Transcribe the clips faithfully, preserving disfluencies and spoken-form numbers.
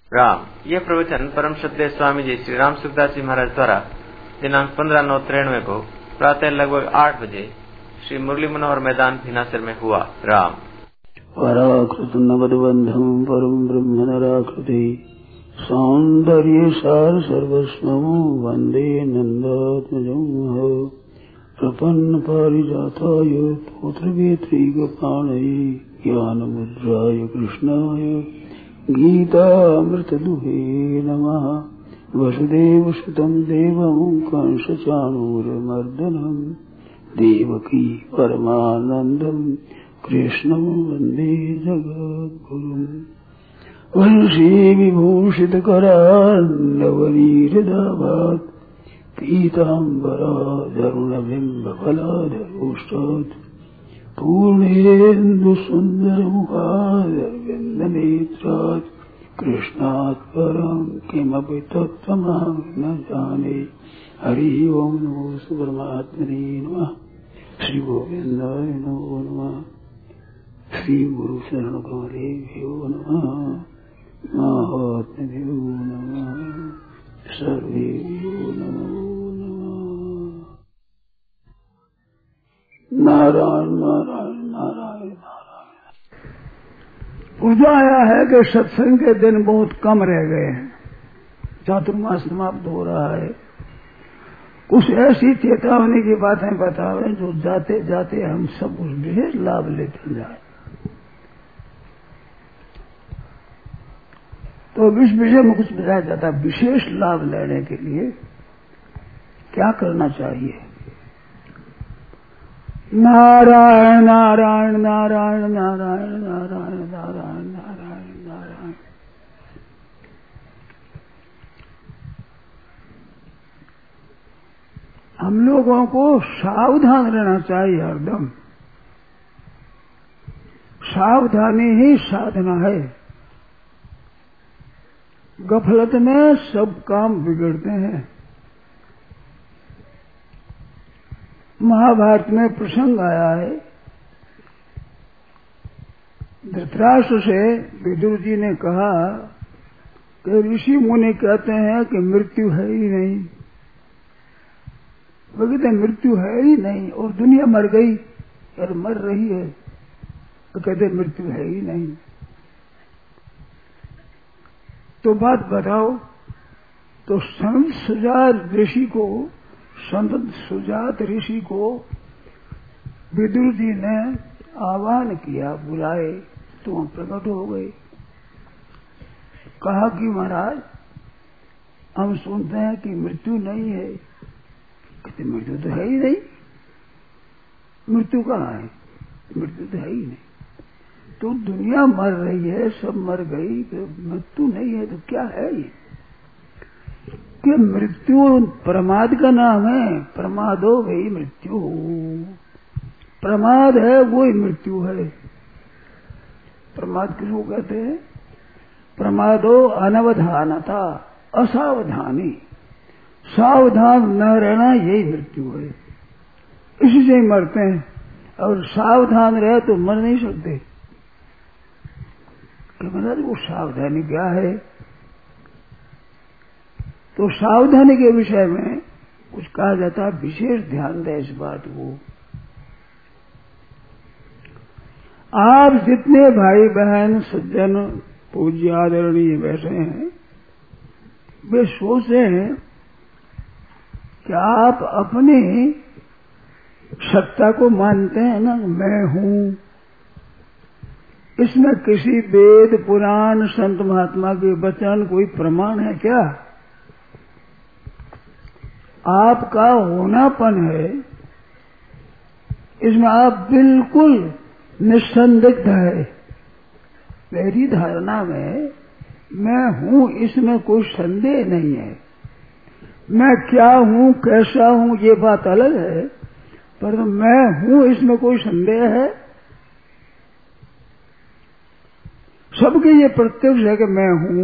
राम। यह प्रवचन परम श्रद्धेय स्वामी जी श्री राम सुखदास जी महाराज द्वारा दिनांक पंद्रह नौ तिरानवे को प्रातः लगभग आठ बजे श्री मुरली मनोहर मैदान भीनासर में हुआ। राम। पराकृत नवदबंधम परम ब्रह्म नराकृति सौंदर्य सार सर्वस्वं वंदे नंदात्मजं प्रपन्न पारिजाताय पुत्रवेत्रीगपाणये ज्ञानमुद्राय कृष्णाय गीतामृतदुहे नमः। वसुदेवसुतं देवं कंसचाणूरमर्दनं देवकी परमानन्दं कृष्णं वन्दे जगद्गुरुम्। वंशी विभूषितकरान्नवनीरदाभात् पीताम्बराधरुणबिम्बफलाधरोष्टात् पूर्णेन्दुसुन्दरमुखादरविन्दनेत्रात् कृष्णात् परं किमपि तत्त्वमहं न जाने। हरि ओं नमो परमात्मने नमः। श्री गोविन्दाय नमो नमः। श्री गुरु शरण कमलेभ्यो नमः। महात्म्यो नमः। सर्वेभ्यो नमो नमः। नारायण नारायण नारायण नारायण। बुझाया है कि सत्संग के दिन बहुत कम रह गए हैं, चातुर्मास समाप्त हो रहा है। कुछ ऐसी चेतावनी की बातें बतावें जो जाते जाते हम सब उस विशेष लाभ लेते जाए। तो इस विषय में कुछ बताया जाता है। विशेष लाभ लेने के लिए क्या करना चाहिए? नारायण नारायण नारायण नारायण नारायण नारायण नारायण नारायण। हम लोगों को सावधान रहना चाहिए हरदम। सावधानी ही साधना है। गफलत में सब काम बिगड़ते हैं। महाभारत में प्रसंग आया है, धृतराष्ट्र से विदुर जी ने कहा कि ऋषि मुनि कहते हैं कि मृत्यु है ही नहीं। वो कहते मृत्यु है ही नहीं और दुनिया मर गई और मर रही है, तो कहते मृत्यु है ही नहीं। तो बात बताओ। तो संत सुजात ऋषि को संत सुजात ऋषि को विदुर जी ने आह्वान किया, बुलाए, तो हम प्रकट हो गए। कहा कि महाराज हम सुनते हैं कि मृत्यु नहीं है। कहते मृत्यु तो है ही नहीं। मृत्यु कहाँ है? मृत्यु तो है ही नहीं। तो दुनिया मर रही है, सब मर गई, तो मृत्यु नहीं है तो क्या है ये? कि मृत्यु प्रमाद का नाम है। प्रमादो वही मृत्यु। प्रमाद है वही मृत्यु है। प्रमाद किसको कहते हैं? प्रमादो अनवधानता, असावधानी। सावधान न रहना यही मृत्यु है। इसी से मरते हैं। और सावधान रहे तो मर नहीं सकते। कि मतलब वो सावधानी क्या है? तो सावधानी के विषय में कुछ कहा जाता है। विशेष ध्यान दें इस बात को। आप जितने भाई बहन सज्जन पूज्य आदरणीय बैठे हैं, वे सोचे हैं कि आप अपनी सत्ता को मानते हैं ना, मैं हूं। इसमें किसी वेद पुराण संत महात्मा के वचन कोई प्रमाण है क्या? आपका होनापन है, इसमें आप बिल्कुल निसंदिग्ध है। मेरी धारणा में मैं हूं, इसमें कोई संदेह नहीं है। मैं क्या हूं, कैसा हूं, ये बात अलग है, पर मैं हूं इसमें कोई संदेह है? सबके ये प्रत्यक्ष है कि मैं हूं।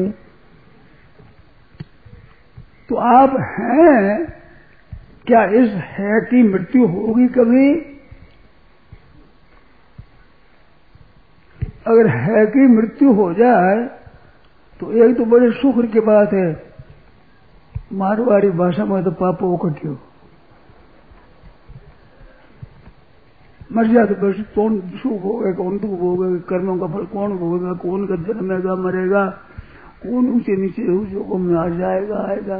तो आप हैं, क्या इस है की मृत्यु होगी कभी? अगर है की मृत्यु हो जाए तो तो एक तो बड़े सुख की बात है, मारवाड़ी भाषा में तो पापो कट्यो मर जाए तो बस कौन सुख होगा, कौन दुख होगा, कर्मों का फल कौन भोगेगा, कौन का जन्मेगा मरेगा, कौन ऊंचे नीचे उस में आ जाएगा आएगा।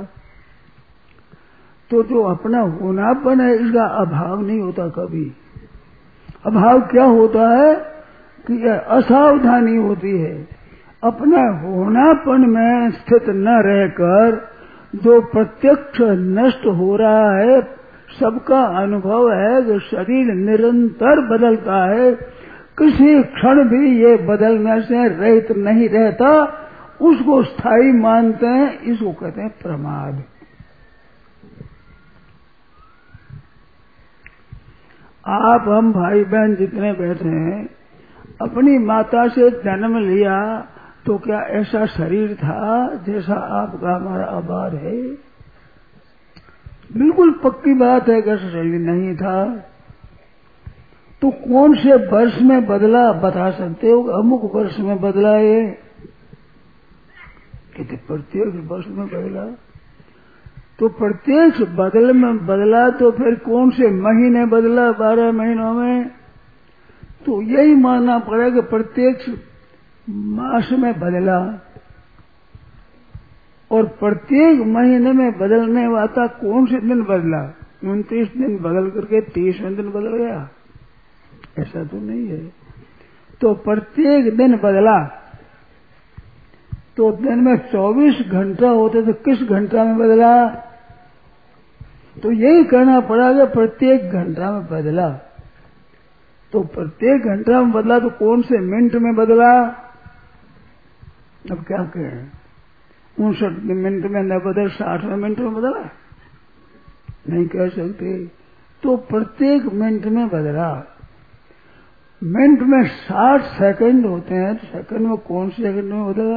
तो जो अपना होनापन है इसका अभाव नहीं होता कभी। अभाव क्या होता है कि असावधानी होती है। अपना होनापन में स्थित न रहकर जो प्रत्यक्ष नष्ट हो रहा है, सबका अनुभव है कि शरीर निरंतर बदलता है, किसी क्षण भी ये बदलने से रहित नहीं रहता, उसको स्थायी मानते हैं, इसको कहते हैं प्रमाद। आप हम भाई बहन जितने बैठे हैं, अपनी माता से जन्म लिया तो क्या ऐसा शरीर था जैसा आपका हमारा आभार है? बिल्कुल पक्की बात है कि ऐसा शरीर नहीं था। तो कौन से वर्ष में बदला बता सकते हो? अमुक वर्ष में बदला ये, कहते प्रत्येक वर्ष में बदला। तो प्रत्येक बदल में बदला तो फिर कौन से महीने बदला? बारह महीनों में। तो यही मानना पड़ेगा प्रत्येक मास में बदला, और प्रत्येक महीने में बदलने वाला कौन से दिन बदला? उनतीस दिन बदल करके तीसवें दिन बदल गया? ऐसा तो नहीं है। तो प्रत्येक दिन बदला। तो दिन में चौबीस घंटा होते तो किस घंटा में बदला? तो यही कहना पड़ा कि प्रत्येक घंटा में बदला। तो प्रत्येक घंटा में बदला तो कौन से मिनट में बदला? अब क्या कहें, उनसठ मिनट में न बदल साठवें मिनट में बदला? नहीं कह सकते। तो प्रत्येक मिनट में बदला। मिनट में साठ सेकंड होते हैं, तो सेकंड में कौन से सेकंड में बदला?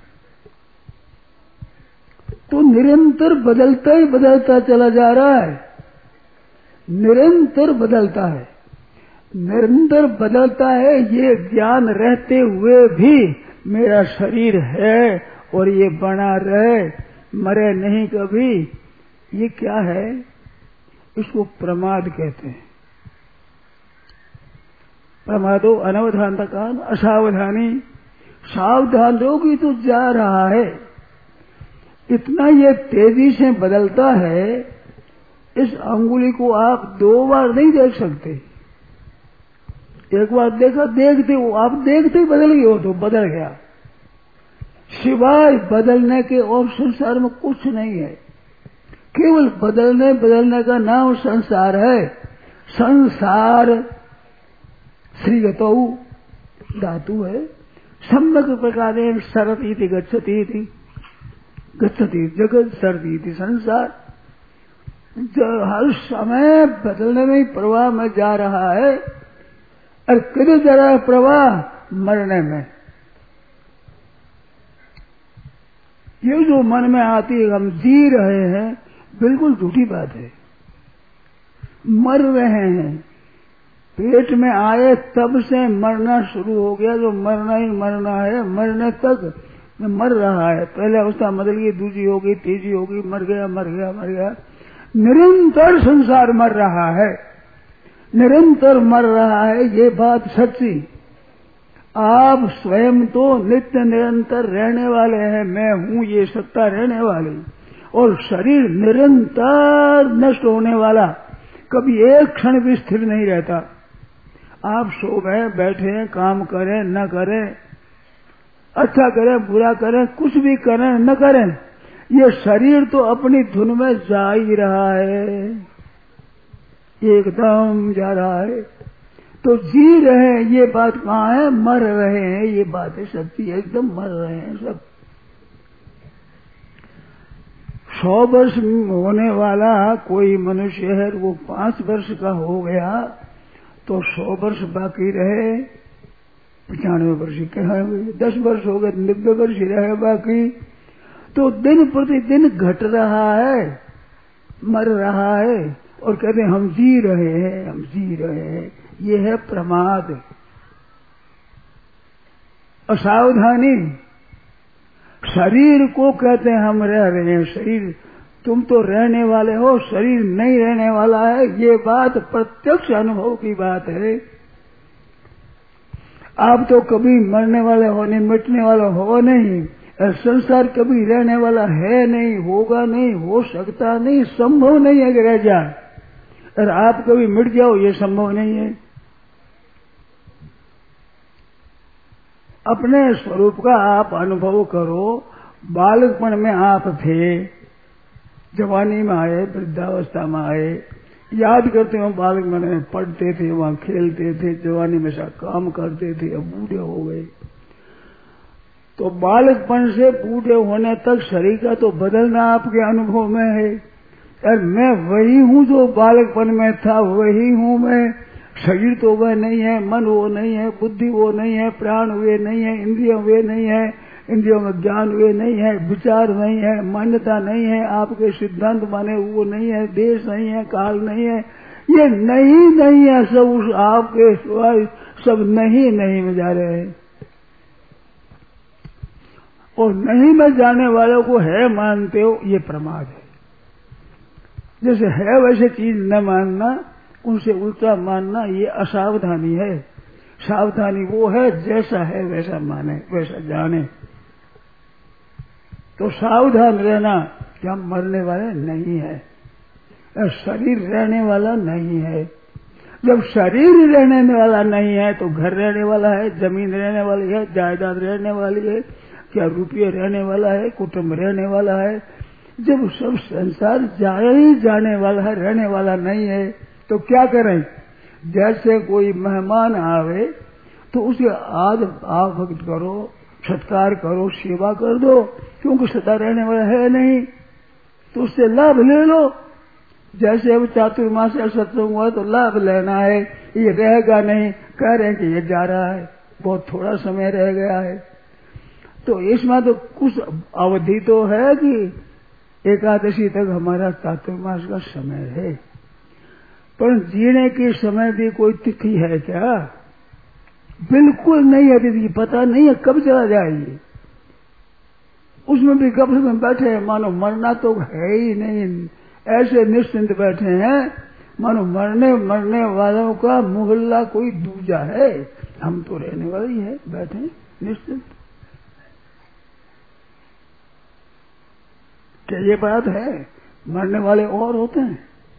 तो निरंतर बदलता ही बदलता चला जा रहा है, निरंतर बदलता है, निरंतर बदलता है। ये ज्ञान रहते हुए भी मेरा शरीर है और ये बना रहे, मरे नहीं कभी, ये क्या है? इसको प्रमाद कहते हैं। प्रमादो अनवधानता का असावधानी। सावधान रहोगी तो जा रहा है। इतना ये तेजी से बदलता है, इस अंगुली को आप दो बार नहीं देख सकते। एक बार देखा, देखते हो आप, देखते ही बदल गए हो तो बदल गया। सिवाय बदलने के और संसार में कुछ नहीं है। केवल बदलने बदलने का नाम संसार है। संसार श्रीगतौ धातु है। सम्यक प्रकार सरती थी गच्छती थी, गच्छती जगत सरती थी संसार। हर समय बदलने में ही प्रवाह में जा रहा है। और किधर जा रहा है प्रवाह? मरने में। ये जो मन में आती है हम जी रहे हैं, बिल्कुल झूठी बात है। मर रहे हैं, पेट में आए तब से मरना शुरू हो गया। जो मरना ही मरना है, मरने तक मर रहा है। पहले अवस्था बदल गई, दूसरी हो गई, तीसरी हो गई, मर गया मर गया मर गया। निरंतर संसार मर रहा है, निरंतर मर रहा है। ये बात सच्ची। आप स्वयं तो नित्य निरंतर रहने वाले हैं। मैं हूं ये सत्ता रहने वाली, और शरीर निरंतर नष्ट होने वाला, कभी एक क्षण भी स्थिर नहीं रहता। आप सो गए, बैठे, काम करें न करें, अच्छा करें बुरा करें, कुछ भी करें न करें, ये शरीर तो अपनी धुन में जा ही रहा है, एकदम जा रहा है। तो जी रहे हैं, ये बात कहाँ है? मर रहे हैं, ये बात है सच्ची, एकदम मर रहे हैं सब। सौ वर्ष होने वाला कोई मनुष्य है, वो पांच वर्ष का हो गया तो सौ वर्ष बाकी रहे, पचानवे वर्ष के हैं, दस वर्ष हो गए, नब्बे वर्ष रहे बाकी। तो दिन प्रतिदिन घट रहा है, मर रहा है, और कहते हैं हम जी रहे हैं, हम जी रहे हैं। ये है प्रमाद, असावधानी। शरीर को कहते हैं हम रह रहे हैं, शरीर तुम तो रहने वाले हो, शरीर नहीं रहने वाला है। ये बात प्रत्यक्ष अनुभव की बात है। आप तो कभी मरने वाले हो नहीं, मिटने वाला हो नहीं। संसार कभी रहने वाला है नहीं, होगा नहीं, हो सकता नहीं, संभव नहीं है कि रह जाए। और आप कभी मिट जाओ, ये संभव नहीं है। अपने स्वरूप का आप अनुभव करो। बालकपन में आप थे, जवानी में आए, वृद्धावस्था में आए, याद करते हो बालकपन में पढ़ते थे, वहां खेलते थे, जवानी में सा काम करते थे, अब बूढ़े हो गए। तो बालकपन से बूढ़े होने तक शरीर का तो बदलना आपके अनुभव में है। और मैं वही हूँ जो बालकपन में था, वही हूँ मैं। शरीर तो वह नहीं है, मन वो नहीं है, बुद्धि वो नहीं है, प्राण वे नहीं है, इंद्रियों वे नहीं है, इंद्रियों में ज्ञान वे नहीं है, विचार नहीं है, मान्यता नहीं है, आपके सिद्धांत माने वो नहीं है, देश नहीं है, काल नहीं है। ये नहीं नहीं है, सब उस आपके सब नहीं नहीं में जा रहे हैं। और नहीं में जाने वालों को है मानते हो, ये प्रमाद है। जैसे है वैसे चीज न मानना, उनसे उल्टा मानना, ये असावधानी है। सावधानी वो है जैसा है वैसा माने, वैसा जाने। तो सावधान रहना कि हम मरने वाले नहीं है, शरीर रहने वाला नहीं है। जब शरीर रहने वाला नहीं है तो घर रहने वाला है, जमीन रहने वाली है, जायदाद रहने वाली है, क्या रुपये रहने वाला है, कुटुंब रहने वाला है। जब सब संसार जाए ही जाने वाला है, रहने वाला नहीं है, तो क्या करें? जैसे कोई मेहमान आवे तो उसे आद आभक्त करो, सत्कार करो, सेवा कर दो, क्योंकि सदा रहने वाला है नहीं, तो उससे लाभ ले लो। जैसे अब चातुर्मास सत्संग हुआ तो लाभ लेना है, ये रहेगा नहीं, कह रहे हैं कि ये जा रहा है, बहुत थोड़ा समय रह गया है। तो इसमें तो कुछ अवधि तो है कि एकादशी तक हमारा चातुर्मास का समय है, पर जीने के समय भी कोई तिथि है क्या? बिल्कुल नहीं है तिथि, पता नहीं है कब चला जाएगी। उसमें भी गप में बैठे हैं, मानो मरना तो है ही नहीं, ऐसे निश्चिंत बैठे हैं मानो मरने मरने वालों का मोहल्ला कोई दूजा है। हम तो रहने वाले ही है, बैठे निश्चिंत। क्या ये बात है? मरने वाले और होते हैं।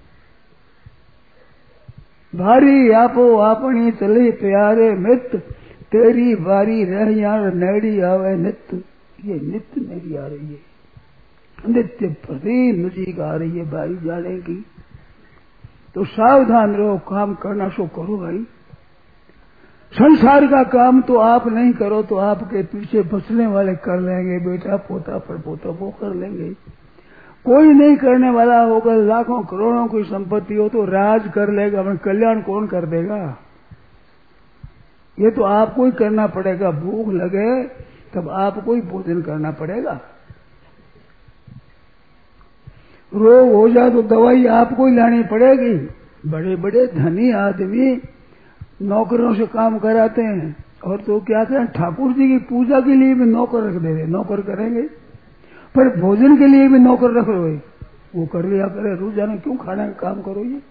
भारी आपो आपनी चले प्यारे मित्र, तेरी बारी रह यार नैड़ी आवे नित्य। ये नित्य मेरी आ रही है, नित्य प्रति नजीक आ रही है बारी जाने की। तो सावधान रहो, काम करना सो करो भाई। संसार का काम तो आप नहीं करो तो आपके पीछे बचने वाले कर लेंगे, बेटा पोता परपोता वो कर लेंगे। कोई नहीं करने वाला होगा, लाखों करोड़ों की संपत्ति हो तो राज कर लेगा, अपना कल्याण कौन कर देगा? ये तो आपको ही करना पड़ेगा। भूख लगे तब आपको ही भोजन करना पड़ेगा, रोग हो जाए तो दवाई आपको ही लानी पड़ेगी। बड़े बड़े धनी आदमी नौकरों से काम कराते हैं, और तो क्या करें, ठाकुर जी की पूजा के लिए भी नौकर रख दे, नौकर करेंगे, पर भोजन के लिए भी नौकर रख लो, वो कर लिया करे, रोजाना क्यों खाने का काम करो? ये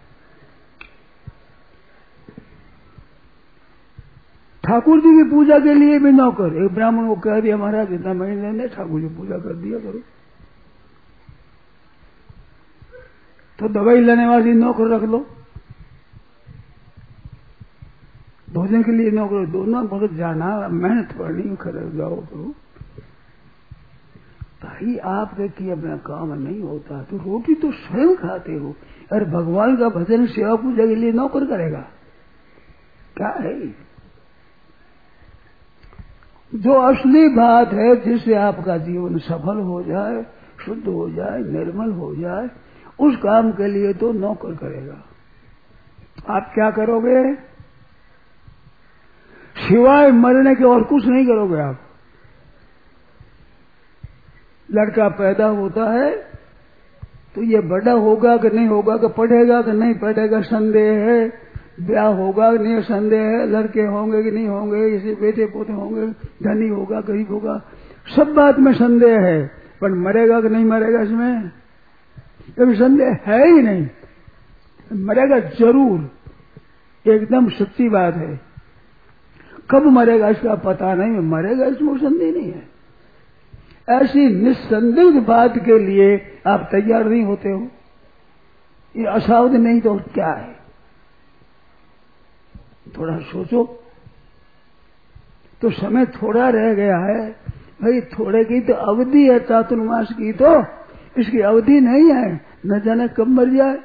ठाकुर जी की पूजा के लिए भी नौकर। एक ब्राह्मण को कह दिया, महाराज इतना महीने ने ठाकुर जी पूजा कर दिया करो, तो दवाई लेने वाली नौकर रख लो, भोजन के लिए नौकर, दोनों बहुत जाना मेहनत पड़नी, खड़े जाओ करो भाई। आप देखिए अपना काम नहीं होता तो रोटी तो स्वयं खाते हो, और भगवान का भजन सेवा पूजा के लिए नौकर करेगा क्या है? जो असली बात है, जिससे आपका जीवन सफल हो जाए, शुद्ध हो जाए, निर्मल हो जाए, उस काम के लिए तो नौकर करेगा। आप क्या करोगे? सिवाय मरने के और कुछ नहीं करोगे आप। लड़का पैदा होता है तो ये बड़ा होगा कि नहीं होगा, कि पढ़ेगा कि नहीं पढ़ेगा संदेह है, ब्याह होगा कि नहीं संदेह है, लड़के होंगे कि नहीं होंगे, इसे बेटे पोते होंगे, धनी होगा गरीब होगा सब बात में संदेह है, पर मरेगा कि नहीं मरेगा इसमें कभी संदेह है ही नहीं। मरेगा जरूर, एकदम सच्ची बात है। कब मरेगा इसका पता नहीं, मरेगा इसमें संदेह नहीं है। ऐसी निस्संदिग्ध बात के लिए आप तैयार नहीं होते हो, ये असावध नहीं तो क्या है? थोड़ा सोचो। तो समय थोड़ा रह गया है भाई, थोड़े की तो अवधि है चातुर्मास की, तो इसकी अवधि नहीं है, न जाने कब मर जाए।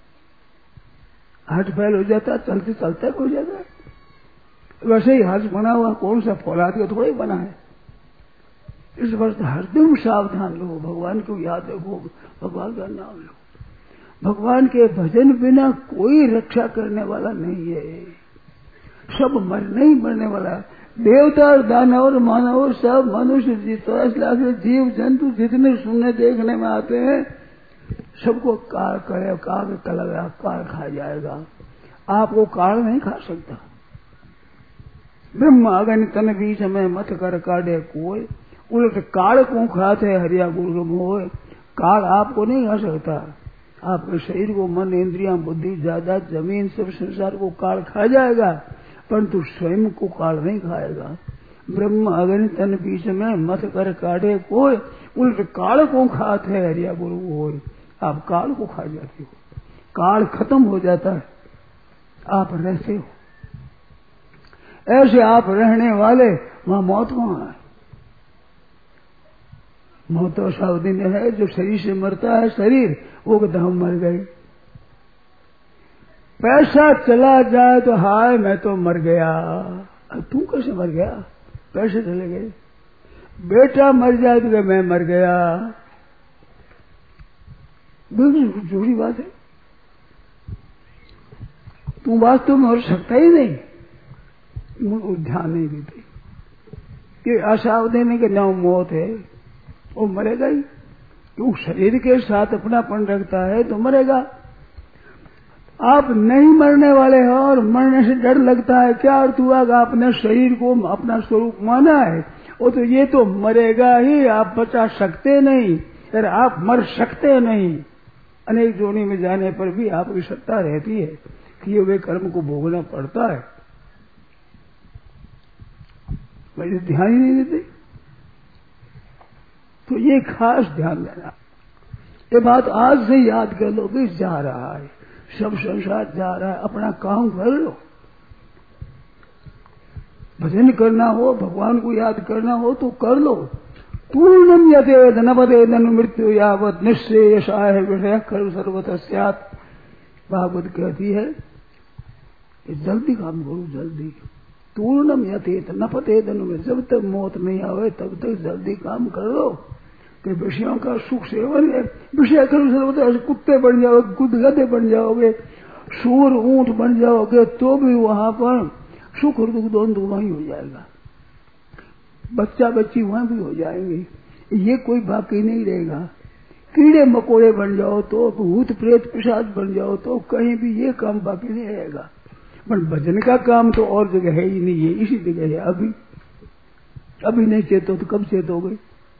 हाथ फैल हो जाता, चलते चलते हो जाता है। वैसे ही हाथ बना हुआ कौन सा फौलाद का थोड़ा ही बना है। इस वर्ष हरदम सावधान लो, भगवान को याद रखो, भगवान का नाम लो। भगवान के भजन बिना कोई रक्षा करने वाला नहीं है, सब मरने ही मरने वाला। देवता और दानव और मानव सब मनुष्य चौरासी लाख जीव जंतु जितने सुनने देखने में आते हैं, सबको काल करे, काल कलगा, काल खा जाएगा। आपको काल नहीं खा सकता। ब्रह्म अगन तन बीच में मत कर काढ़े कोई, उलट काल को खाते हरिया गुरु मोह। काल आपको नहीं खा सकता। आपके शरीर को, मन, इंद्रियां, बुद्धि, जायदाद, जमीन, सब संसार को काल खा जाएगा, परंतु स्वयं को काल नहीं खाएगा। ब्रह्म अग्नि तन बीच में मत कर काढ़े कोई, उल्ट काल को खाते है हरिया गुरु होय। आप काल को खा जाते हो, काल खत्म हो जाता है, आप रहते हो। ऐसे आप रहने वाले, वहां मौत वहां है। मौत तो सावधि में है, जो शरीर से मरता है शरीर, वो कहता हम मर गए। पैसा चला जाए तो हाय मैं तो मर गया। तू कैसे मर गया? पैसे चले गए। बेटा मर जाए तो मैं मर गया। बिल्कुल झूठी बात है। तू वास्तव में मर सकता ही नहीं। ध्यान नहीं देते कि असावधानी के नाम मौत है, वो मरेगा ही। तू शरीर के साथ अपनापन रखता है तो मरेगा। आप नहीं मरने वाले हो और मरने से डर लगता है, क्या अर्थ हुआ कि आपने शरीर को अपना स्वरूप माना है। वो तो ये तो मरेगा ही, आप बचा सकते नहीं, फिर आप मर सकते नहीं। अनेक जोनी में जाने पर भी आपकी सत्ता रहती है, किए हुए कर्म को भोगना पड़ता है। वैसे ध्यान ही नहीं देते। तो ये खास ध्यान देना, ये बात आज से याद कर लो कि जा रहा है, सब संसार जा रहा है, अपना काम कर लो। भजन करना हो, भगवान को याद करना हो तो कर लो। पूर्णम यतेद नवदेदन मृत्यु यावत निश्चयसाय विषय कर सर्वतः स्यात्। भागवत कहती है कि जल्दी काम करो, जल्दी। पूर्णम यतेद नपतेदन में, जब तक मौत नहीं आवे तब तक जल्दी काम कर लो। कि विषयों का सुख सेवन है, विषय करो सर्वतः, कुत्ते बन जाओगे, कुद गधे बन जाओगे, सूर ऊंट बन जाओगे, तो भी वहां पर सुख और दुख दोनों वहीं हो जाएगा। बच्चा बच्ची वहां भी हो जाएंगे, ये कोई बाकी नहीं रहेगा। कीड़े मकोड़े बन जाओ तो, भूत प्रेत पिशाच बन जाओ तो, कहीं भी ये काम बाकी नहीं रहेगा। पर भजन का काम तो और जगह है ही नहीं है, इसी जगह है। अभी अभी नहीं चेतो तो कब चेतोगे?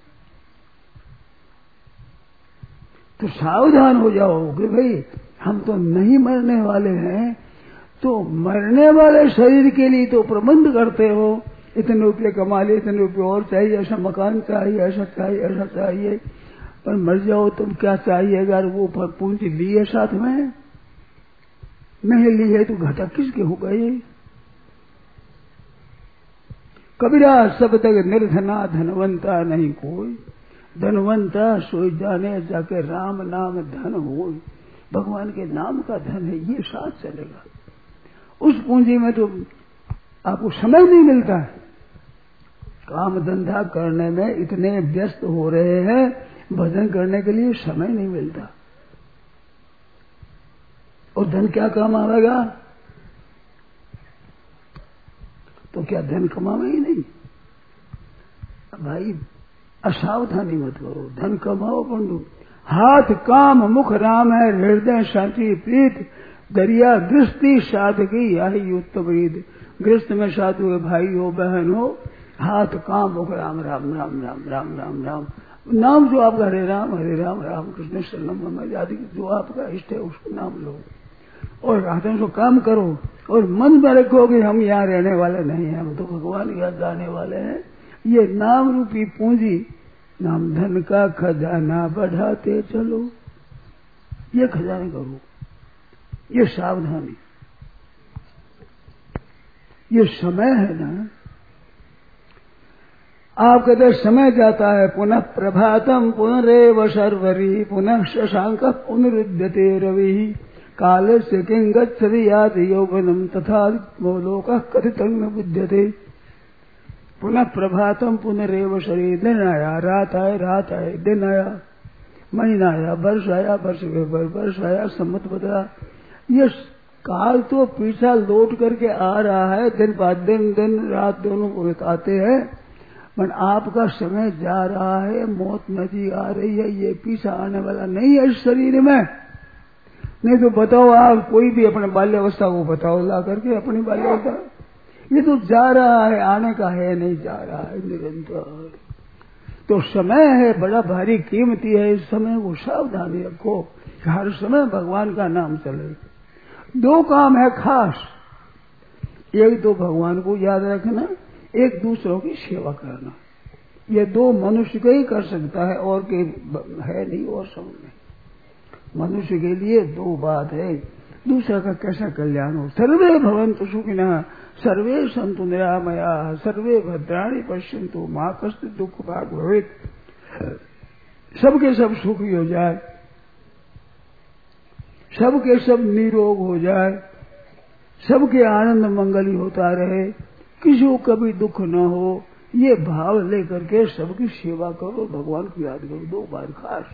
तो सावधान हो जाओ कि भाई हम तो नहीं मरने वाले हैं। तो मरने वाले शरीर के लिए तो प्रबंध करते हो, इतने रुपये कमा लिए, इतने रुपये और चाहिए, ऐसा मकान चाहिए, ऐसा चाहिए, ऐसा चाहिए। पर मर जाओ तुम क्या चाहिए? अगर वो पूंजी ली है साथ में, नहीं ली है तो घाटा किसके हो गए? कबीरा सब तक निर्धना धनवंता नहीं कोई, धनवंता सोई जाने जाके राम नाम धन हो। भगवान के नाम का धन है, ये साथ चलेगा। उस पूंजी में तो आपको समय नहीं मिलता है। काम धंधा करने में इतने व्यस्त हो रहे हैं, भजन करने के लिए समय नहीं मिलता। और धन क्या काम आवेगा? तो क्या धन कमावे ही नहीं? भाई असावधानी मत करो, धन कमाओ पंडू। हाथ काम मुख राम है, हृदय शांति प्रीत, दरिया गृहस्थी साधकी यही उत्तम रीत। गृहस्थ में साधु है, भाई हो बहन हो, हाथ काम हो राम राम राम राम राम राम राम नाम जो आपका हरे राम हरे राम राम कृष्ण शरणम आदि जो आपका इष्ट है उसको नाम लो और हाथों से काम करो और मन में रखो कि हम यहाँ रहने वाले नहीं हैं, हम तो भगवान यहाँ जाने वाले हैं। ये नाम रूपी पूंजी नाम धन का खजाना बढ़ाते चलो, ये खजाने करो, ये सावधानी। ये समय है ना, आप कहते समय जाता है पुनः प्रभातम पुनरेव शर्वरी पुनः शशांक पुनरुद्यते रवि काले से किं गच्छति याति यौवनम तथा लोक कथितं न बुध्यते। पुनः प्रभातम पुनरेव शरीर, दिन आया रात आए रात आए दिन आया, महीना आया वर्ष आया वर्ष वर्ष आया सम्मत बदला। ये काल तो पीछा लौट करके आ रहा है, दिन बाद दिन दिन रात दोनों को आते हैं, पर आपका समय जा रहा है, मौत नजी आ रही है, ये पीछा आने वाला नहीं है इस शरीर में। नहीं तो बताओ आप कोई भी अपने बाल्यावस्था को बताओ ला करके अपनी बाल्यावस्था, ये तो जा रहा है, आने का है नहीं, जा रहा है निरंतर। तो समय है बड़ा भारी कीमती है, इस समय को सावधानी रखो, हर समय भगवान का नाम चले। दो काम है खास, एक तो भगवान को याद रखना, एक दूसरों की सेवा करना। ये दो मनुष्य को ही कर सकता है और के है नहीं और सब में। मनुष्य के लिए दो बात है, दूसरा का कैसा कल्याण हो। सर्वे भवन्तु सुखिनः सर्वे सन्तु निरामयाः सर्वे भद्राणि पश्यन्तु मा कश्चित् दुःख भाग् भवेत्। सबके सब सुखी हो जाए, सबके सब निरोग हो जाए, सबके आनंद मंगली होता रहे, किसी को कभी दुख न हो, ये भाव लेकर के सबकी सेवा करो, भगवान की याद करो। दो बार खास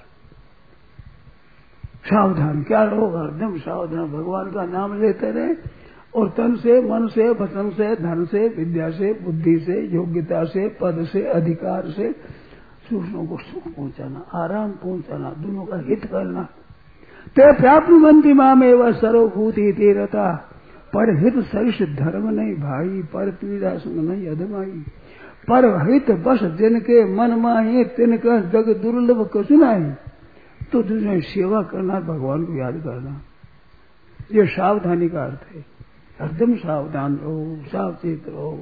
सावधान, क्या रहो हरदम सावधान, भगवान का नाम लेते रहे और तन से मन से वचन से धन से विद्या से बुद्धि से योग्यता से पद से अधिकार से दूसरों को सुख पहुंचाना, आराम पहुंचाना, दोनों का हित करना। ते प्राप्नुवन्ति मामेव सर्वभूति तीरता, पर हित सरिष धर्म नहीं भाई, पर पीड़ा संग नहीं अधमाई। पर हित बस जिनके मन माही तिनका जग दुर्लभ कछु नहीं। तो दूसरे सेवा करना, भगवान को याद करना, ये सावधानी का अर्थ है। एकदम सावधान रहो, सावचेत रहो।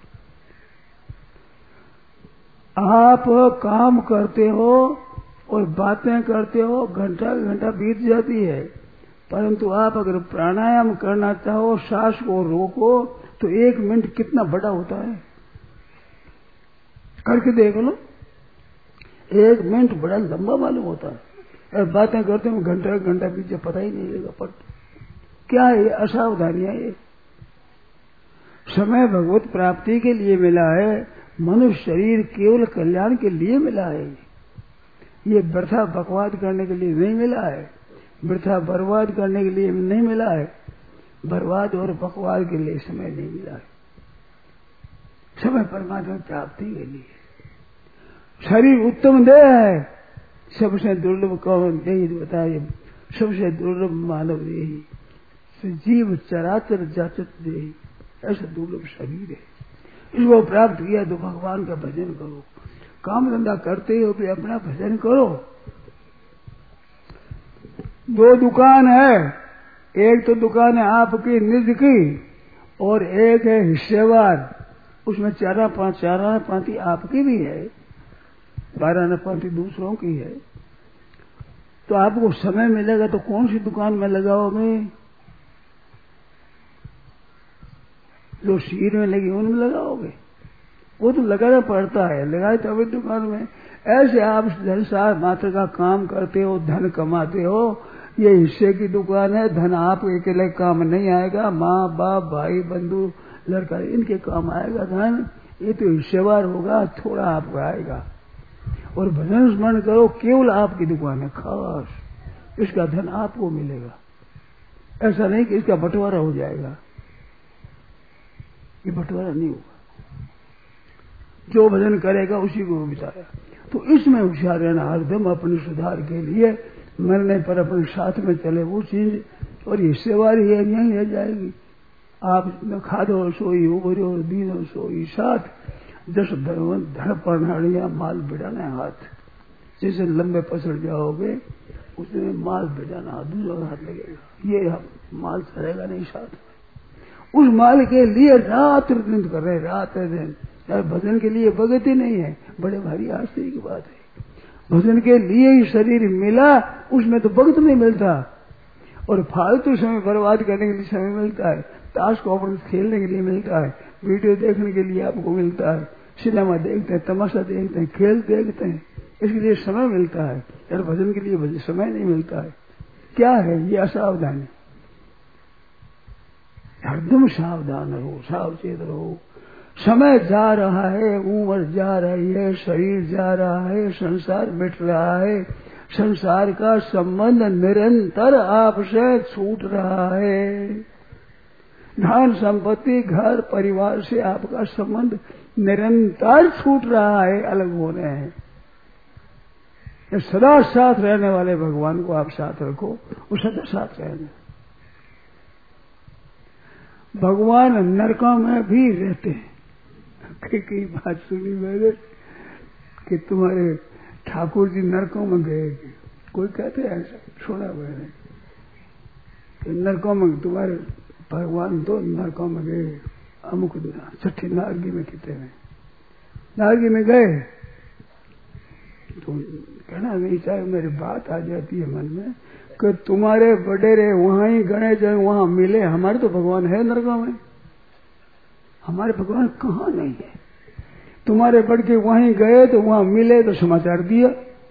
आप काम करते हो और बातें करते हो, घंटा घंटा बीत जाती है, परंतु आप अगर प्राणायाम करना चाहो, सांस को रोको, तो एक मिनट कितना बड़ा होता है, करके देख लो। एक मिनट बड़ा लंबा मालूम होता है, और बातें करते हो घंटा घंटा बीत जाए, पता ही नहीं लगेगा। पट क्या है ये असावधानियां? ये समय भगवत प्राप्ति के लिए मिला है, मनुष्य शरीर केवल कल्याण के लिए मिला है। ये वृथा बकवाद करने के लिए नहीं मिला है, वृथा बर्बाद करने के लिए नहीं मिला है, बर्बाद और बकवाद के लिए समय नहीं मिला है। समय परमात्मा प्राप्ति के लिए। शरीर उत्तम देह है, सबसे दुर्लभ कौन देह बताइए? सबसे दुर्लभ मानव देही, जीव चराचर जाचत देही, ऐसा दुर्लभ शरीर है। इसको प्राप्त किया तो भगवान का भजन करो, काम धंधा करते हो तो अपना भजन करो। दो दुकान है, एक तो दुकान है आपकी निज की और एक है हिस्सेवार, उसमें चारा पांच चारा पांति आपकी भी है, बारह न पांति दूसरों की है। तो आपको समय मिलेगा तो कौन सी दुकान में लगाओगे? जो शीर में लगी उनमें लगाओगे? वो तो लगाना पड़ता है, लगाए तो अभी दुकान में। ऐसे आप संसार मात्र का काम करते हो, धन कमाते हो, ये हिस्से की दुकान है, धन आप अकेले काम नहीं आएगा, माँ बाप भाई बंधु लड़का इनके काम आएगा धन। ये तो हिस्सेवार होगा, थोड़ा आपको आएगा। और भजन स्मरण करो, केवल आपकी दुकान है खास, इसका धन आपको मिलेगा। ऐसा नहीं कि इसका बंटवारा हो जाएगा, ये बंटवारा नहीं होगा। जो भजन करेगा उसी को बिताया। तो इसमें होशियार रहना हरदम अपने सुधार के लिए, मरने पर अपने साथ में चले वो चीज। और हिस्सेवारी है यही रह जाएगी। आप न खादो सोई उभरो दीनो सोई साथ, जस धनवंत धन प्रणालियां माल बिड़ाना हाथ, जैसे लंबे पसड़ जाओगे उसमें माल बिड़ाना दूसरा हाथ लगेगा, ये माल चलेगा नहीं साथ। उस माल के लिए रात दिन कर रहे, रात दिन। यार भजन के लिए भगत ही नहीं है, बड़े भारी आश्चर्य की बात है। भजन के लिए ही शरीर मिला, उसमें तो भगत नहीं मिलता, और फालतू समय बर्बाद करने के लिए समय मिलता है, ताश को अपन खेलने के लिए मिलता है, वीडियो देखने के लिए आपको मिलता है, सिनेमा देखते हैं, तमाशा देखते हैं, खेल देखते हैं, इसके लिए समय मिलता है। यार भजन के लिए समय नहीं मिलता है, क्या है ये असावधानी। हरदम सावधान रहो, सावचेत रहो। समय जा रहा है, उम्र जा रही है, शरीर जा रहा है, संसार मिट रहा है, संसार का संबंध निरंतर आपसे छूट रहा है। धन संपत्ति घर परिवार से आपका संबंध निरंतर छूट रहा है, अलग हो रहे हैं। सदा साथ रहने वाले भगवान को आप साथ रखो, वो सदा साथ रहने। भगवान नरकों में भी रहते हैं। कई कई बात सुनी मैंने कि तुम्हारे ठाकुर जी नरकों में गए, कोई कहते हैं ऐसा, सुना मैंने कि नरकों में तुम्हारे भगवान तो नरकों में गए, अमुक छठी नारगी में कितने में नारगी में गए, तो कहना नहीं चाहे मेरी बात आ जाती है मन में कि तुम्हारे वडेरे वहां ही गणे जाए, वहां मिले, हमारे तो भगवान है नरकों में, हमारे भगवान कहाँ नहीं है। तुम्हारे बढ़ के वहीं गए तो वहां मिले तो समाचार दिया,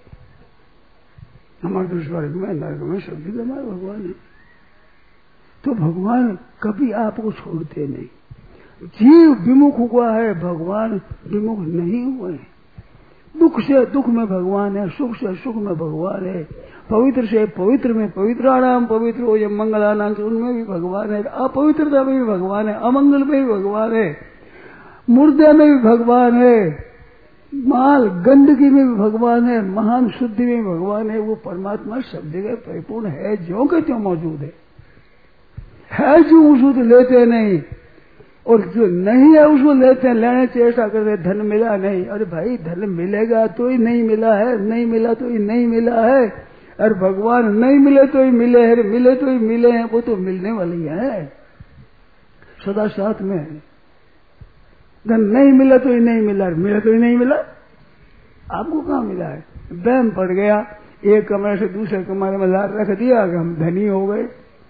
हमारे तो स्वर्ग में नरक में सब जगह हमारे भगवान है। तो भगवान कभी आपको छोड़ते नहीं। जीव विमुख हुआ है, भगवान विमुख नहीं हुए। दुख से दुख में भगवान है, सुख से सुख में भगवान है, पवित्र से पवित्र में पवित्राणाम पवित्र हो, ये मंगलानाम उनमें भी भगवान है, अपवित्रता में भी भगवान है, अमंगल में भी भगवान है, मुर्दे में भी भगवान है, माल गंदगी में भी भगवान है, महान शुद्धि में भी भगवान है। वो परमात्मा सब जगह परिपूर्ण है, जो के त्यों मौजूद है, है जो उसको लेते नहीं, और जो नहीं है उसको लेते हैं, लेने चेष्टा करते, धन मिला नहीं। अरे भाई धन मिलेगा तो ही नहीं मिला है, नहीं मिला तो ही नहीं मिला है। अरे भगवान नहीं मिले तो ही मिले हैं, मिले तो ही मिले हैं, वो तो मिलने वाली है, सदा साथ में है। धन नहीं मिला तो ही नहीं मिला, मिला तो ही नहीं मिला। आपको कहाँ मिला है? बहम पड़ गया, एक कमरे से दूसरे कमरे में लार रख दिया कि हम धनी हो गए।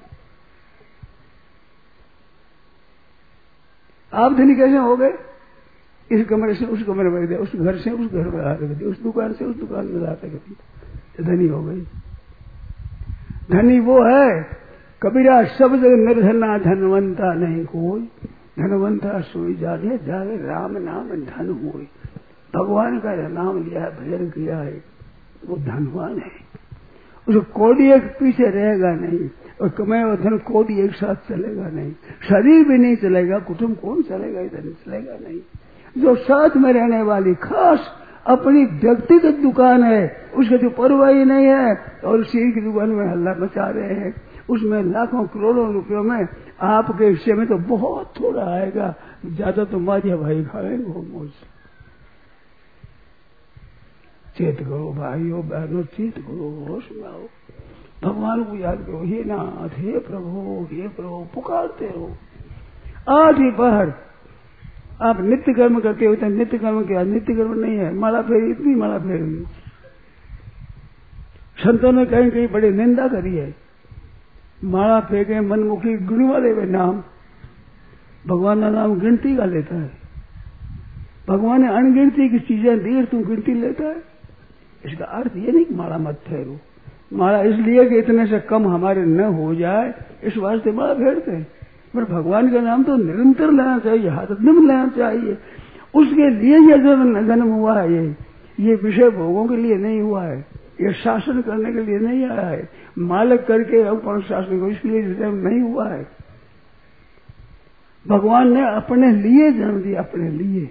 आप धनी कैसे हो गए? इस कमरे से उस कमरे में रख दिया, उस घर से उस घर में ला रख दिया, उस दुकान से उस दुकान में ला रख दिया, धनी हो गई। धनी वो है, कबीरा सब जगह निर्धना धनवंता नहीं कोई, धनवंता सोई जागे जागे राम नाम धन होई। भगवान का नाम लिया है, भजन किया है, वो धनवान है। उसे कोड़ी एक पीछे रहेगा नहीं, और कमाए हुआ धन कोड़ी एक साथ चलेगा नहीं, शरीर भी नहीं चलेगा, कुटुंब कौन चलेगा, इधर चलेगा नहीं। जो साथ में रहने वाली खास अपनी व्यक्तिगत दुकान है, उसका जो परवाह ही नहीं है, और शेर की दुकान में हल्ला मचा रहे हैं, उसमें लाखों करोड़ों रुपयों में आपके हिस्से में तो बहुत थोड़ा आएगा, ज्यादा तो मारिया भाई खाएंगे वो मौज। चेत करो भाइयों बहनों, चेत करो, होश में आओ, भगवान को याद करो। हे नाथ, हे प्रभु, हे प्रभु पुकारते रहो। आज ही पहर आप नित्य कर्म करते होते हैं, नित्य कर्म क्या? नित्य कर्म नहीं है, माला फेरी, इतनी माला फेरी। संतों ने कहीं कहीं बड़ी निंदा करी है, माला फेंके मनमुखी गुण वाले वे नाम, भगवान का नाम गिनती का लेता है। भगवान ने अनगिनती की चीजें दी, तू गिनती लेता है। इसका अर्थ ये नहीं कि माला मत फेरो, माला इसलिए कि इतने से कम हमारे न हो जाए, इस वास्ते माला फेरते हैं। पर भगवान का नाम तो निरंतर लेना चाहिए, हरदम लेना चाहिए। उसके लिए यह जन्म हुआ है, ये ये विषय भोगों के लिए नहीं हुआ है, ये शासन करने के लिए नहीं आया है, मालक करके अपन शासन को, इसलिए जन्म नहीं हुआ है। भगवान ने अपने लिए जन्म दिया, अपने लिए।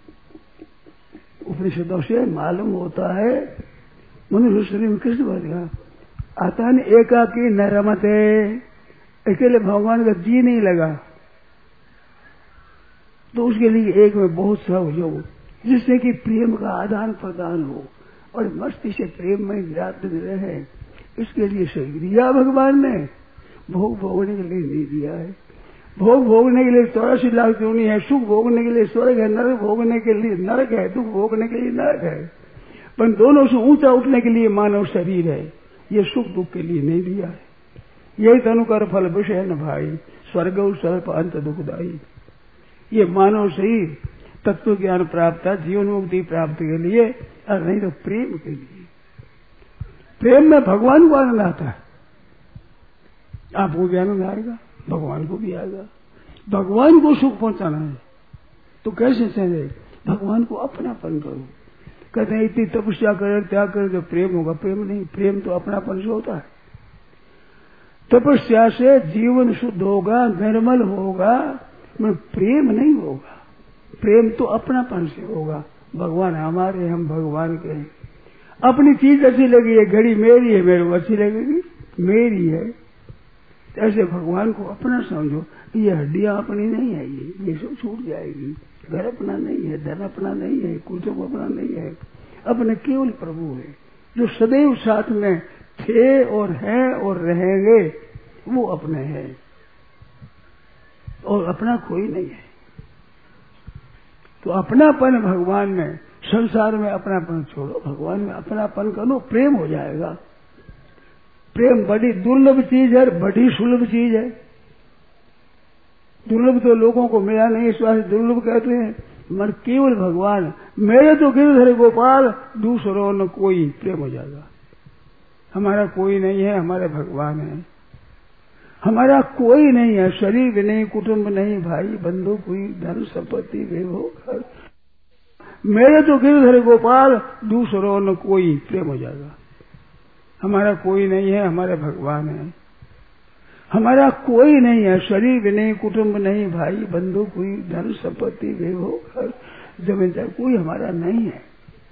उपनिषदों से मालूम होता है, मनुष्य शरीर में कृष्ण बात का आता ने एकाकी न रमते, अकेले भगवान का जी नहीं लगा, तो उसके लिए एक में बहुत सा जो जिससे कि प्रेम का आदान प्रदान हो और मस्ती से प्रेम में विराट रहे। इसके लिए शरीर दिया भगवान ने, भोग भोगने के लिए नहीं दिया है। भोग भोगने के लिए चौरासी लाख योनि है, सुख भोगने के लिए स्वर्ग है, नरक भोगने के लिए नरक है, दुख भोगने के लिए नरक है। पर दोनों से ऊंचा उठने के लिए मानव शरीर है, ये सुख दुख के लिए नहीं दिया है। यही तनु कर फल विषय न भाई, स्वर्ग स्वल्प अंत दुखदाई। ये मानव शरीर तत्व ज्ञान प्राप्त है, जीवन मुक्ति प्राप्त के लिए, और नहीं तो प्रेम के लिए। प्रेम में भगवान को आनंद आता है, आपको भी आनंद आएगा, भगवान को भी आएगा। भगवान को सुख पहुंचाना है तो कैसे चले? भगवान को अपनापन करो। कहते हैं इतनी तपस्या करे, त्याग करे तो प्रेम होगा। प्रेम नहीं, प्रेम तो अपनापन से होता है। तपस्या से जीवन शुद्ध होगा, निर्मल होगा, मगर प्रेम नहीं होगा। प्रेम तो अपनापन से होगा। भगवान हमारे, हम भगवान के हैं। अपनी चीज अच्छी लगी है, घड़ी मेरी है, मेरे को अच्छी लगेगी, मेरी है। ऐसे भगवान को अपना समझो। ये हड्डियां अपनी नहीं है, ये ये सब छूट जाएगी। घर अपना नहीं है, धन अपना नहीं है, कुटुंब अपना नहीं है, अपने केवल प्रभु है जो सदैव साथ में थे और हैं और रहेंगे, वो अपने हैं और अपना कोई नहीं है। तो अपनापन भगवान में, संसार में अपनापन छोड़ो, भगवान में अपनापन करो, प्रेम हो जाएगा। प्रेम बड़ी दुर्लभ चीज है, बड़ी सुलभ चीज है। दुर्लभ तो लोगों को मिला नहीं, इस बात दुर्लभ कहते हैं। मगर केवल भगवान, मेरे तो गिरधर गोपाल, दूसरों न कोई, प्रेम हो जाएगा। हमारा कोई नहीं है, हमारे भगवान है। हमारा कोई नहीं है, शरीर भी नहीं, कुटुंब नहीं, भाई बंधु कोई, धन संपत्ति वैभव घर। मेरे तो गिरधर गोपाल, दूसरों न कोई, प्रेम हो जाएगा। हमारा कोई नहीं है, हमारे भगवान है। हमारा कोई नहीं है, शरीर भी नहीं, कुटुंब नहीं, भाई बंधु कोई, धन संपत्ति वैभव घर जमीन जाए, कोई हमारा नहीं है।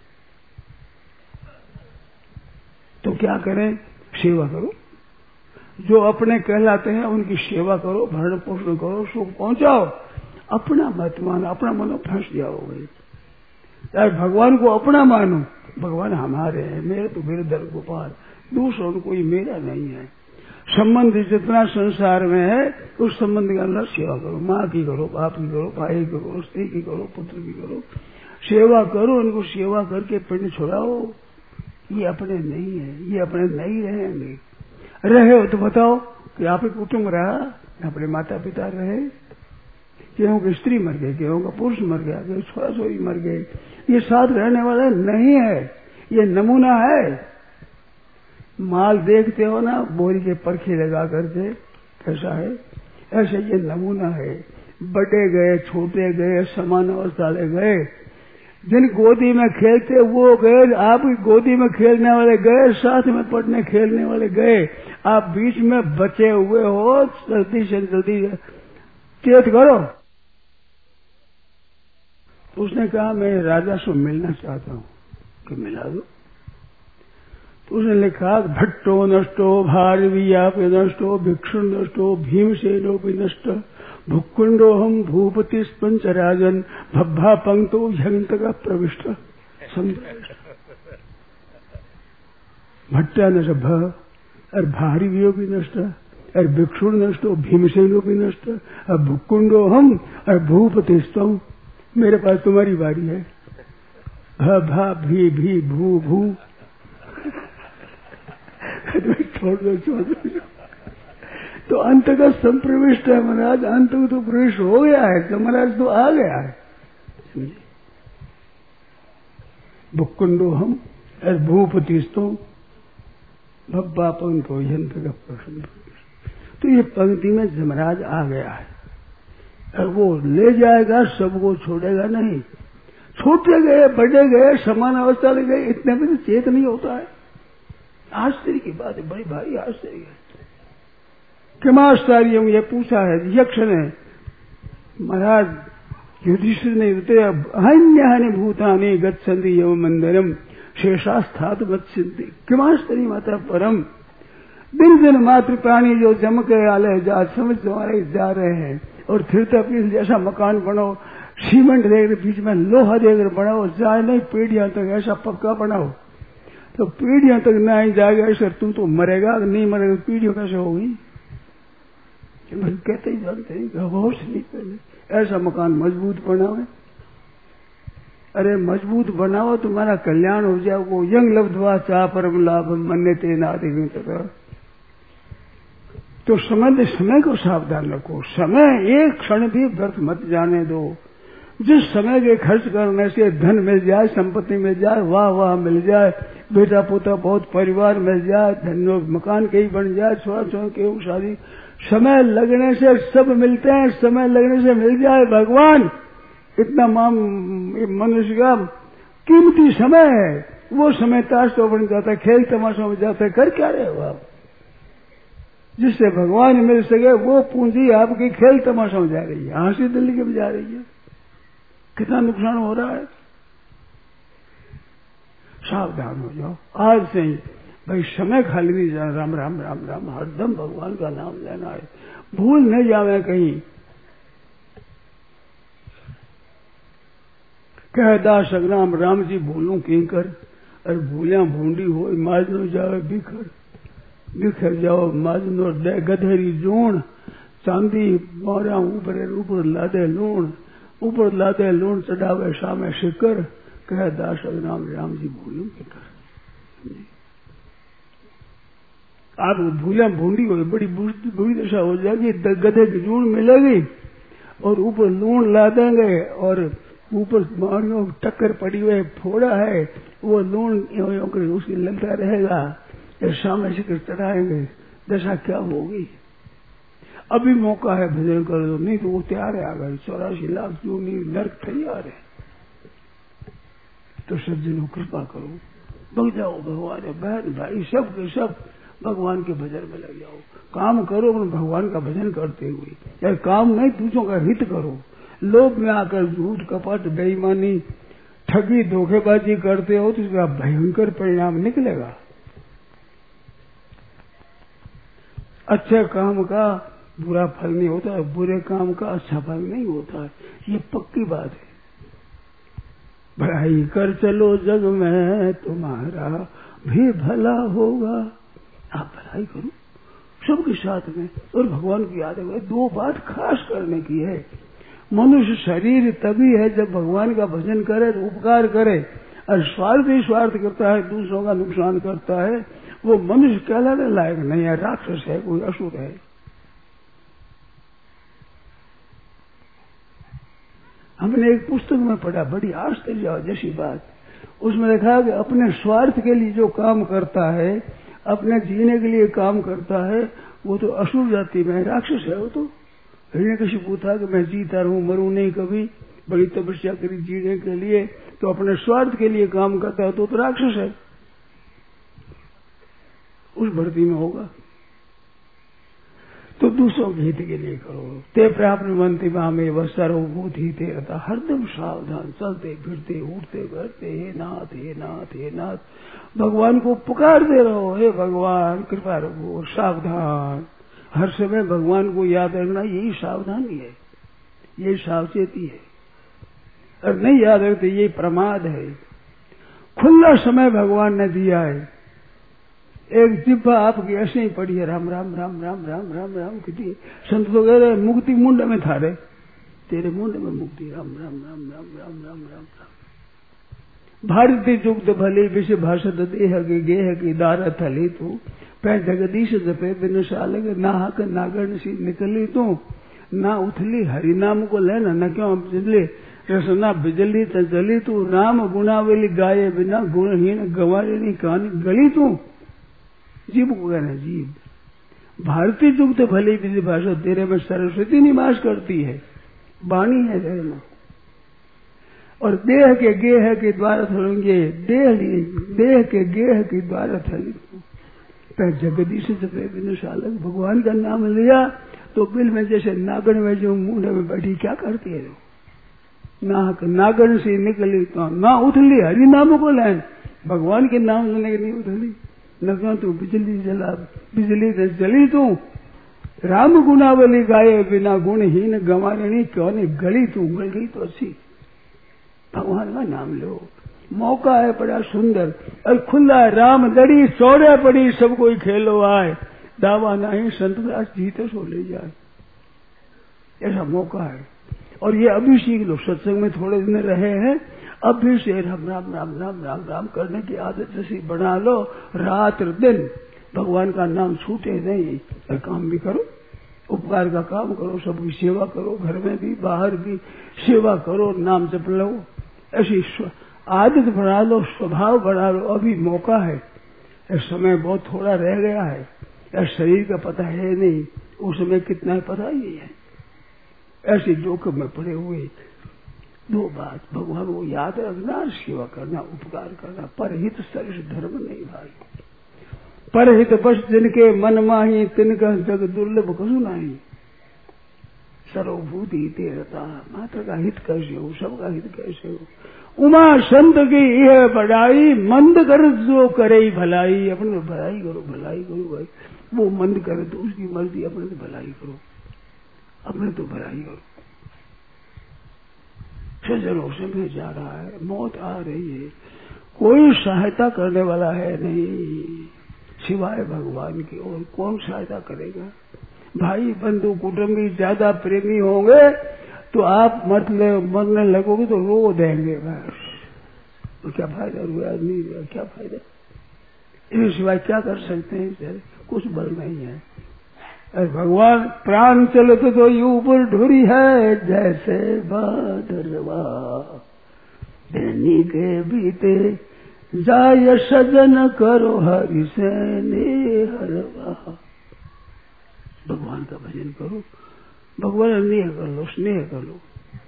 तो क्या करें? सेवा करो। जो अपने कहलाते हैं उनकी सेवा करो, भरण पोषण करो, सुख पहुंचाओ। अपना मत मानो, अपना मानो फंस जाओगे। चाहे भगवान को अपना मानो, भगवान हमारे हैं, मेरे तो गिरधर गोपाल, दूसरों को कोई मेरा नहीं है। संबंध जितना संसार में है उस संबंध के अंदर सेवा करो। माँ की करो, बाप की करो, भाई की करो, स्त्री की करो, पुत्र की करो, सेवा करो। उनको सेवा करके पिंड छुड़ाओ। ये अपने नहीं है, ये अपने नहीं रहेंगे। रहे हो तो बताओ कि आप ही कुटुंब रहा, अपने माता पिता रहे, केहू की स्त्री मर गई, केहू का पुरुष मर गया, केहू छोरा छोरी मर गए, ये साथ रहने वाला नहीं है। ये नमूना है। माल देखते हो ना, बोरी के परखे लगा करके, कैसा है, ऐसे ये नमूना है। बड़े गए, छोटे गए, समान अवस्था ले गए। जिन गोदी में खेलते वो गए, आप गोदी में खेलने वाले गए, साथ में पढ़ने खेलने वाले गए, आप बीच में बचे हुए हो। जल्दी से जल्दी चेत करो। उसने कहा मैं राजा से मिलना चाहता हूँ, कि मिला दो। तो उसने लिखा भट्टो नष्टो, भारवीयापि नष्टो, भिक्षु नष्टो, भीमसेनोपि नष्ट, भुक्कुंडो हम भूपति पंच राजन, भब्भा पंक्तो ह्यंत का प्रविष्ट। भट्टा नष्ट भ और भारीवियो भी नष्ट और भिक्षु नष्टो, भीमसेनो भी नष्ट और भुक्कुंडो हम और भूपति स्तम। मेरे पास तुम्हारी बारी है। भ भा भी भी भू भू छोड़ दो छोड़ दो। तो अंत का संप्रविष्ट है महाराज, अंत तो प्रवेश हो गया है, तो महाराज तो आ गया है। समझे? भुक्कुंडो हम और भूपति स्तम भब्बा पंक्तो यंत का प्रश्न। तो ये पंक्ति में जमराज आ गया है और वो ले जाएगा, सबको छोड़ेगा नहीं। छोटे गए, बड़े गए, समान अवस्था ले गए, इतने में तो चेत नहीं होता है। आश्चर्य की बात है, बड़ी भारी आश्चर्य है। किमाश्चर्यम, ये पूछा है यक्ष ने। महाराज युधिष्ठिर ने अन्य भूतानि गच्छन्ति यम मंदिरम शेषास्थात वत्स्यन्ति किमाश्चर्य माता परम। दिन दिन मात्र प्राणी जो जम के आले जा समझ तुम्हारे जा रहे हैं और फिर तो अपनी जैसा मकान बनो, सीमेंट देकर बीच में लोहा देकर बनाओ, जाए नहीं पीढ़ियां तक, ऐसा पक्का बनाओ तो पीढ़ियां तक नहीं जाएगा। ऐसा तू तो मरेगा, नहीं मरेगा पीढ़ियों कैसे होगी? कहते ही जानते हैं गौश नहीं पहले ऐसा मकान मजबूत बनाओ। अरे मजबूत बनाओ तुम्हारा कल्याण हो जाए। वो यंग लब्धवा चाह परम लाभ मन्ने तेना तो समय समय को सावधान रखो। समय एक क्षण भी व्यर्थ मत जाने दो। जिस समय के खर्च करने से धन मिल जाए, संपत्ति मिल जाए, वाह वाह मिल जाए, बेटा पोता बहुत परिवार मिल जाए, धन मकान कहीं बन जाए, छोरा छोरा के शादी, समय लगने से सब मिलते हैं। समय लगने से मिल जाए भगवान, इतना मनुष्य का कीमती समय है। वो समय ताश तो बन जाता है, खेल तमाशों में जाता है, कर क्या रहे हो आप? जिससे भगवान मिल सके वो पूंजी आपकी खेल तमाशा में जा रही है, हंसी दिल्ली के में जा रही है। कितना नुकसान हो रहा है। सावधान हो जाओ आज से ही। भाई समय खाली नहीं जाना, राम राम राम राम हरदम भगवान का नाम लेना है, भूल नहीं जावे कहीं। कह दास अग्राम राम जी भूलू की कर, अरे भूलिया भूंडी हो माज न जावे बिखर, बिखर जाओ माजनो दे गधेरी जूण, चांदी मोरा ऊपर ऊपर लादे लूण, ऊपर लादे लूण चढ़ावे सामे शिकर, कह दास अग्राम राम जी भूलू की कर। आप भूलिया भूंडी हो बड़ी बुरी दशा हो जाएगी, गधे की जूण मिलेगी और ऊपर लूण ला देंगे और ऊपर मारियों टक्कर पड़ी हुई फोड़ा है, वो लूण उसकी लगता रहेगा, सामने शिकर चढ़ाएंगे, दशा क्या होगी? अभी मौका है भजन कर दो, नहीं तो वो तैयार है आगे चौरासी लाख जो नहीं नर्क तैयार है। तो सज्जनों कृपा करो, बग जाओ भगवान बहन भाई सब के सब भगवान के भजन में लग जाओ। काम करो भगवान का भजन करते हुए, या काम नहीं दूसरों का हित करो। लोभ में आकर झूठ कपट बेईमानी ठगी धोखेबाजी करते हो तो इसका भयंकर परिणाम निकलेगा। अच्छे काम का बुरा फल नहीं होता है, बुरे काम का अच्छा फल नहीं होता है, ये पक्की बात है। भलाई कर चलो जग में तुम्हारा भी भला होगा। आप भलाई करो सबके साथ में और भगवान की याद है। दो बात खास करने की है, मनुष्य शरीर तभी है जब भगवान का भजन करे, उपकार करे, और स्वार्थ ही स्वार्थ करता है, दूसरों का नुकसान करता है, वो मनुष्य कहलाने लायक नहीं है, राक्षस है, कोई असुर है। हमने एक पुस्तक में पढ़ा, बड़ी आश्चर्य जैसी बात, उसमें लिखा कि अपने स्वार्थ के लिए जो काम करता है, अपने जीने के लिए काम करता है, वो तो असुर जाति में राक्षस है। वो तो हिरण्यकशिपु था कि मैं जीता रहूं मरूं नहीं कभी, बड़ी तपस्या करी जीने के लिए, तो अपने स्वार्थ के लिए काम करता है तो, तो राक्षस है, उस भर्ती में होगा। तो दूसरों के हित के लिए करो। ते प्राप्त मनती में वह सर्वभूत ही ते रहता, हरदम सावधान चलते फिरते उठते बैठते, हे नाथ हे नाथ हे नाथ, भगवान को पुकारते रहो, हे भगवान कृपा रखो, सावधान। हर समय भगवान को याद रखना यही सावधानी है, यही सावचेती है। और नहीं याद रखते यही प्रमाद है। खुला समय भगवान ने दिया है। एक जिब्बा आपकी ऐसे ही पड़ी है, राम राम राम राम राम राम राम कितनी संत तो कह रहे मुक्ति मुंड में था रे, तेरे मुंड में मुक्ति, राम राम राम राम राम राम राम राम। भारती जुक्त भले विषय भाषद देह के गेह की दारत हली तू, पै जगदीश जपे बिन सालग नाहक नागण सी निकली तू, ना उथली हरि नाम को लेना न क्यों बिजली रसना बिजली चली तू, राम गुणावली गाये बिना गुणहीन गवारी कहानी गली तू। जीव को कहना जीव। भारतीय जुक्त भले विधि भाषा तेरे में सरस्वती निवास करती है, वाणी है तेरे में। और देह के गेह के द्वारा थलेंगे, देह देह के गेह के द्वारा थली तो जगदीश जपे बिन सालक, भगवान का नाम लिया तो बिल में जैसे नागण में जो मुंड में बैठी क्या करती है, नाक नागण से निकली तो ना उठली हरि नाम को लेन, भगवान के नाम लेने के नहीं उठली, न क्यों तू बिजली जला बिजली से जली तू, राम गुणावली गाये बिना गुणहीन गंवारिणी क्यों नहीं गली तू उगल गई तो अच्छी। भगवान का नाम लो, मौका है बड़ा सुंदर और खुला। राम दड़ी सोड़े पड़ी सब कोई खेलो आए, दावा नहीं संतदास जीते सो ले जाए, ऐसा मौका है। और ये अभी सीख लो, सत्संग में थोड़े दिन रहे हैं, अब भी से राम राम राम राम राम राम करने की आदत जैसी बना लो। रात दिन भगवान का नाम छूटे नहीं, और काम भी करो, उपकार का काम करो, सबकी सेवा करो, घर में भी बाहर भी सेवा करो, नाम जप लो, ऐसी आदत बना लो, स्वभाव बना लो। अभी मौका है, समय बहुत थोड़ा रह गया है, या शरीर का पता है नहीं, उस समय कितना है पता ही नहीं है। ऐसे जोखिम में पड़े हुए दो बात, भगवान को याद रखना, सेवा करना, उपकार करना, परहित सरिष धर्म नहीं भाई। परहित बस जिनके मन माही तिनका जग दुर्लभ कसु नहीं। सर्वभूति तेरता, मात्र का हित कैसे हो, सबका हित कैसे हो। उमा संत की यह बढ़ाई, मंद कर जो करे भलाई। अपने तो भलाई करो, भलाई करो भाई, वो मंद करे तो उसकी मर्जी, अपने तो भलाई करो, अपने तो भलाई करो। सज्जनों समय जा रहा है, मौत आ रही है, कोई सहायता करने वाला है नहीं सिवाय भगवान की। और कौन सहायता करेगा? भाई बंधु कुटुंबी ज्यादा प्रेमी होंगे तो आप मतलब मरने लगोगे तो रो देंगे, बस तो क्या फायदा हुआ, नहीं हुआ, क्या फायदा? इसके सिवाय क्या कर सकते हैं? कुछ बल नहीं है। अरे भगवान प्राण चलते तो ये ऊपर ढोरी है, जैसे बादरवा देनी के बीते जाय सजन करो हरि से हरवा। भगवान का भजन करो, भगवान स्नेह कर लो, स्नेह कर लो।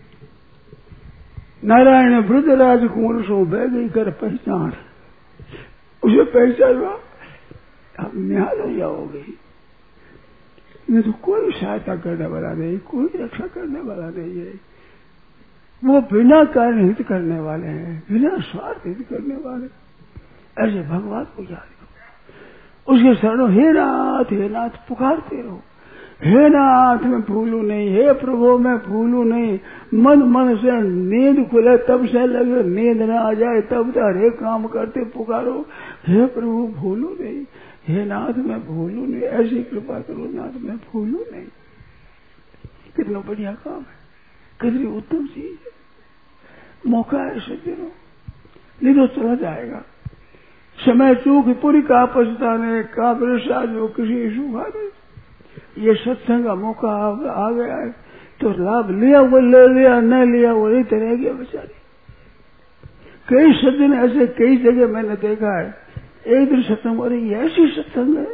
नारायण वृद्धराज कुंवर सो बह गई कर पहचान, उसे पहचान आप निहाल हो जाओगे। नहीं तो कोई सहायता करने वाला नहीं, कोई रक्षा करने वाला नहीं है। वो बिना कारण हित करने वाले हैं, बिना स्वार्थ हित करने वाले। ऐसे भगवान को याद करो, उसके शरणों हे नाथ हे नाथ पुकारते रहो। हे नाथ मैं भूलू नहीं, हे प्रभु मैं भूलू नहीं। मन मन से नींद खुले तब से लगे, नींद न आ जाए तब तो हर एक काम करते पुकारो, हे प्रभु भूलू नहीं, हे नाथ मैं भूलू नहीं, ऐसी कृपा करो नाथ मैं भूलू नहीं। कितना बढ़िया काम है, कितनी उत्तम चीज है, मौका है सज्जनों, नहीं तो चला जाएगा। समय चूक पूरी का पछताने का बरसा जो किसी सुखा दे। ये सत्संग का मौका आ गया है तो लाभ लिया वो ले लिया, न लिया वो नहीं रह गया बेचारे। कई सज्जन ऐसे कई जगह मैंने देखा है, एक दिन सत्संग, अरे ये ऐसी सत्संग है,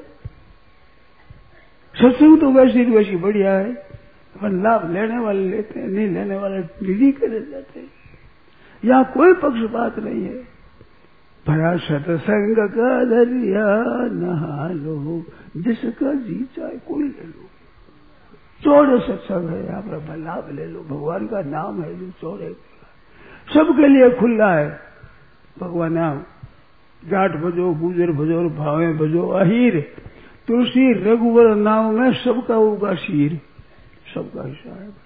सत्संग तो वैसी वैसी बढ़िया है, अपन लाभ लेने वाले लेते हैं, नहीं लेने वाले निधि करे जाते हैं। यहाँ कोई पक्षपात नहीं है। भरा सत्संग का दरिया नहा लो, जिसका जी चाहे कोई ले लो। चौड़े सत्संग है, यहाँ पर लाभ ले लो, भगवान का नाम है जो चौड़े सबके लिए खुला है। भगवान नाम जाट भजो, गुजर भजो, भावे भजो अहीर, तुलसी रघुवर नाम में सबका होगा शीर, सबका हिस्सा है।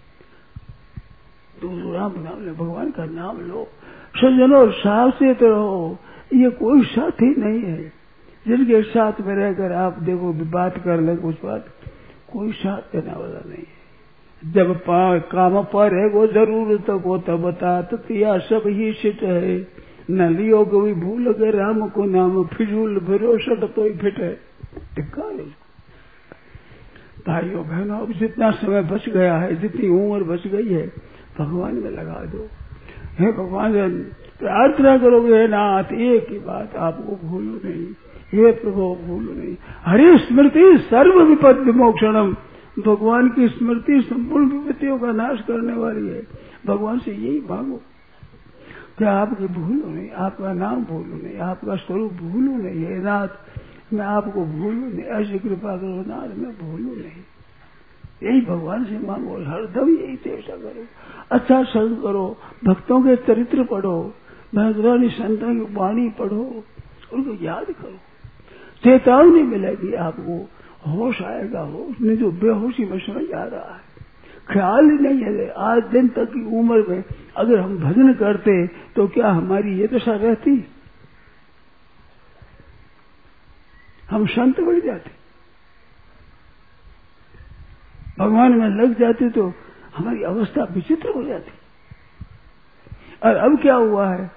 तो राम नाम ले, भगवान का नाम लो। सज्जनों सावचेत रहो, ये कोई साथी नहीं है जिनके साथ में रहकर आप देखो बात कर ले कुछ बात, कोई साथ देने वाला नहीं है। जब पा, काम पर है वो जरूरत को तब बता, तिया सब ही सिट है। न लियो कभी भूल गए राम को नाम, फिजूल भरोसा तो ही फिट है। टिक्का लो भाइयों बहनों, अब जितना समय बच गया है, जितनी उम्र बच गई है, भगवान में लगा दो। हे भगवान प्रार्थना करोगे, हे नाथ एक ही बात आपको भूलो नहीं, हे प्रभु भूलो नहीं। हरि स्मृति सर्व विपद विमोक्षणम, भगवान की स्मृति संपूर्ण विपत्तियों का नाश करने वाली है। भगवान से यही मांगो कि आपकी भूलो नहीं, आपका नाम भूलो नहीं, आपका स्वरूप भूलो नहीं। हे नाथ मैं आपको भूलू नहीं, ऐसी कृपा करो नाथ मैं भूलू नहीं। यही भगवान से मांगो, हरदम यही चेष्टा करो। अच्छा संग करो, भक्तों के चरित्र पढ़ो, भगवान संतों की वाणी पढ़ो, उनको याद करो, चेतावनी मिलेगी आपको। होश आएगा। होश नहीं तो बेहोशी में समय जा रहा है, ख्याल ही नहीं है। आज दिन तक की उम्र में अगर हम भजन करते तो क्या हमारी ये दशा रहती? हम संत बन जाते, भगवान में लग जाते तो हमारी अवस्था विचित्र हो जाती। और अब क्या हुआ है?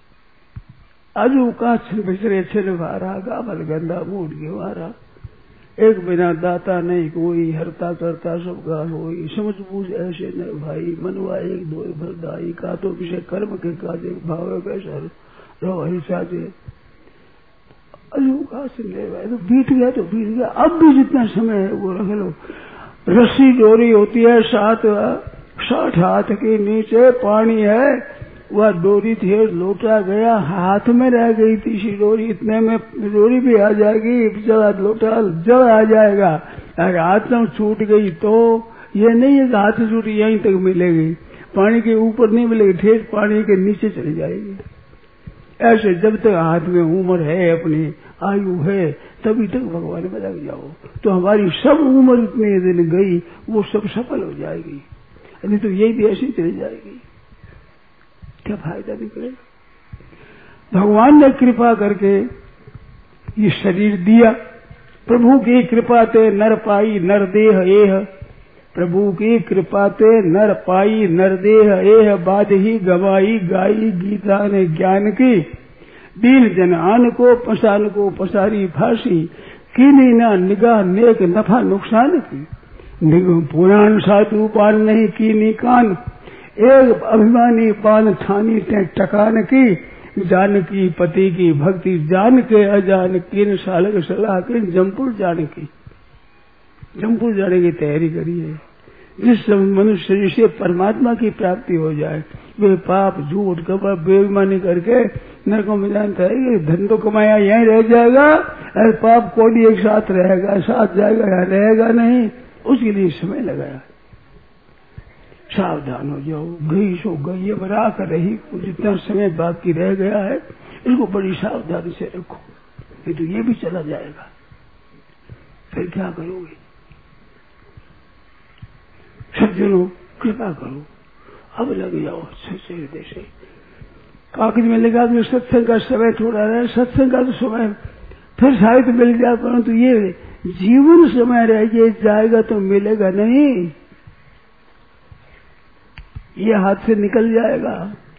अजू का छिन बिछरे छिन भारा, गावल गंदा मूड गेवारा, एक बिना दाता नहीं कोई, हरता करता सबका होई, समझ बूझ ऐसे न भाई, मनवा एक दो भरदाई, का तो विषय कर्म के काजे, भावे कैसा रहो हरि साजे। अजू का छिन ले भाई, तो बीत गया तो बीत गया। अब भी जितना समय है वो रख लो। रस्सी डोरी होती है सात साठ हाथ के नीचे, पानी है, वह डोरी थी, लोटा गया, हाथ में रह गई थी सी डोरी, इतने में डोरी भी आ जाएगी, जरा लोटा जड़ आ जाएगा। अगर हाथ में छूट गई तो ये नहीं है कि हाथ छूट यहीं तक मिलेगी, पानी के ऊपर नहीं मिलेगी, ठेठ पानी के नीचे चली जाएगी। ऐसे जब तक हाथ में उम्र है, अपनी आयु है, तभी तक भगवान में लग जाओ, तो हमारी सब उम्र इतने दिन गई वो सब सफल हो जाएगी। नहीं तो यही भी ऐसी चली जाएगी, क्या फायदा निकलेगा? भगवान ने कृपा करके ये शरीर दिया, प्रभु की कृपा ते नर पाई नर देह एह, प्रभु की कृपा ते नर पाई नर देह एह, बाद ही गवाई गाई गीता ने ज्ञान की, दीन जन आन को पसान को पसारी फांसी, कीनी ना निगाह नेक नफा नुकसान की, पुराण साधु पान नहीं कीनी कान, एक अभिमानी पान ठानी ते टकान की, जानकी पति की भक्ति जान के अजान किन सालक सलाह किन जमपुर जाने की, जमपुर जाने की तैयारी करी है। जिस मनुष्य से परमात्मा की प्राप्ति हो जाए, वे पाप झूठ कपट बेईमानी करके नरकों में जानता है, धन तो कमाया यहीं रह जाएगा, और पाप कोई एक साथ रहेगा, साथ जाएगा या रहेगा नहीं, उसके लिए समय लगाया। सावधान हो जाओ, गई सो गई, अब राख रही, जितना समय बाकी रह गया है इसको बड़ी सावधानी से रखो, नहीं तो ये भी चला जाएगा, फिर क्या करोगे? सज्जनों कृपा करो, अब लग जाओ सच्चे हृदय से। कागज में लगा कि सत्संग का समय थोड़ा रहे, सत्संग का तो समय फिर शायद मिल जाए, परंतु ये जीवन समय रह जाएगा तो मिलेगा नहीं, ये हाथ से निकल जाएगा।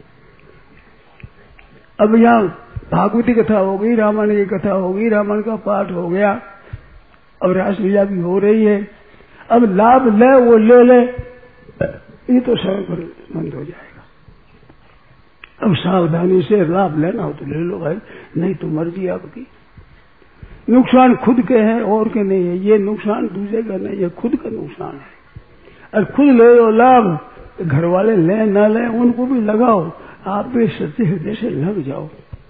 अब यहाँ भागवती कथा हो गई, रामायण की कथा हो गई, रामायण का पाठ हो गया, अब रासलीला भी हो रही है, अब लाभ ले वो ले ले, ये तो समय पर बंद हो जाएगा। अब सावधानी से लाभ लेना हो तो ले लो भाई, नहीं तो मर्जी आपकी। नुकसान खुद के हैं और के नहीं है, ये नुकसान दूसरे का नहीं है, खुद का नुकसान है। और खुद ले लो लाभ, घर वाले ले ना ले उनको भी लगाओ, आप भी सच्चे हृदय से लग जाओ।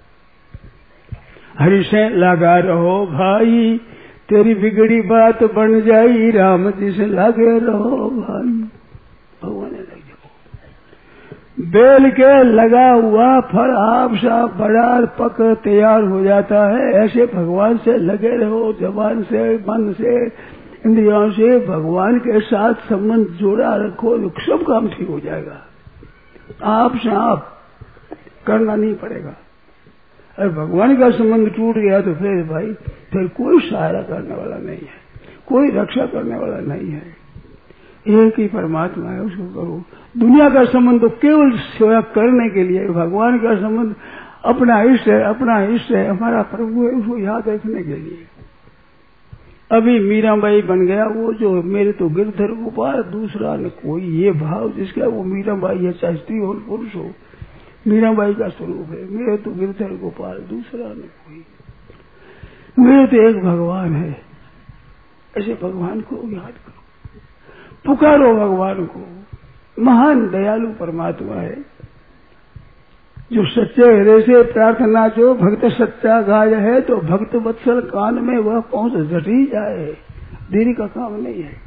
हरि से लगा रहो भाई, तेरी बिगड़ी बात बन जाई, राम जी से लगे रहो भाई, भगवान लग जाओ। बेल के लगा हुआ फल आप सा बड़ा पक तैयार हो जाता है, ऐसे भगवान से लगे रहो, जबान से मन से इंद्रियों से भगवान के साथ संबंध जोड़ा रखो, सब काम ठीक हो जाएगा। आप से आप करना नहीं पड़ेगा। अरे भगवान का संबंध टूट गया तो फिर भाई फिर कोई सहारा करने वाला नहीं है, कोई रक्षा करने वाला नहीं है, एक ही परमात्मा है, उसको करो। दुनिया का संबंध तो केवल सेवा करने के लिए, भगवान का संबंध अपना इष्ट है, अपना इष्ट है, हमारा प्रभु है, उसको याद रखने के लिए। अभी मीराबाई बन गया वो जो मेरे तो गिरधर गोपाल दूसरा न कोई, ये भाव जिसका वो मीराबाई है, चाहे स्त्री हो पुरुष हो, मीराबाई का स्वरूप है, मेरे तो गिरधर गोपाल दूसरा न कोई, मेरे तो एक भगवान है। ऐसे भगवान को याद करो, पुकारो भगवान को, महान दयालु परमात्मा है, जो सच्चे हृदय से प्रार्थना, जो भक्त सच्चा गाय है, तो भक्त वत्सल कान में वह पहुंच झट ही जाए, देरी का काम नहीं है।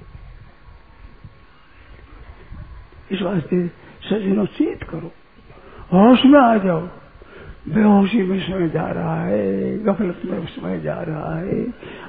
इस वास्ते सज्जनों चेत करो, होश में आ जाओ। बेहोशी में समय जा रहा है, गफलत में समय जा रहा है,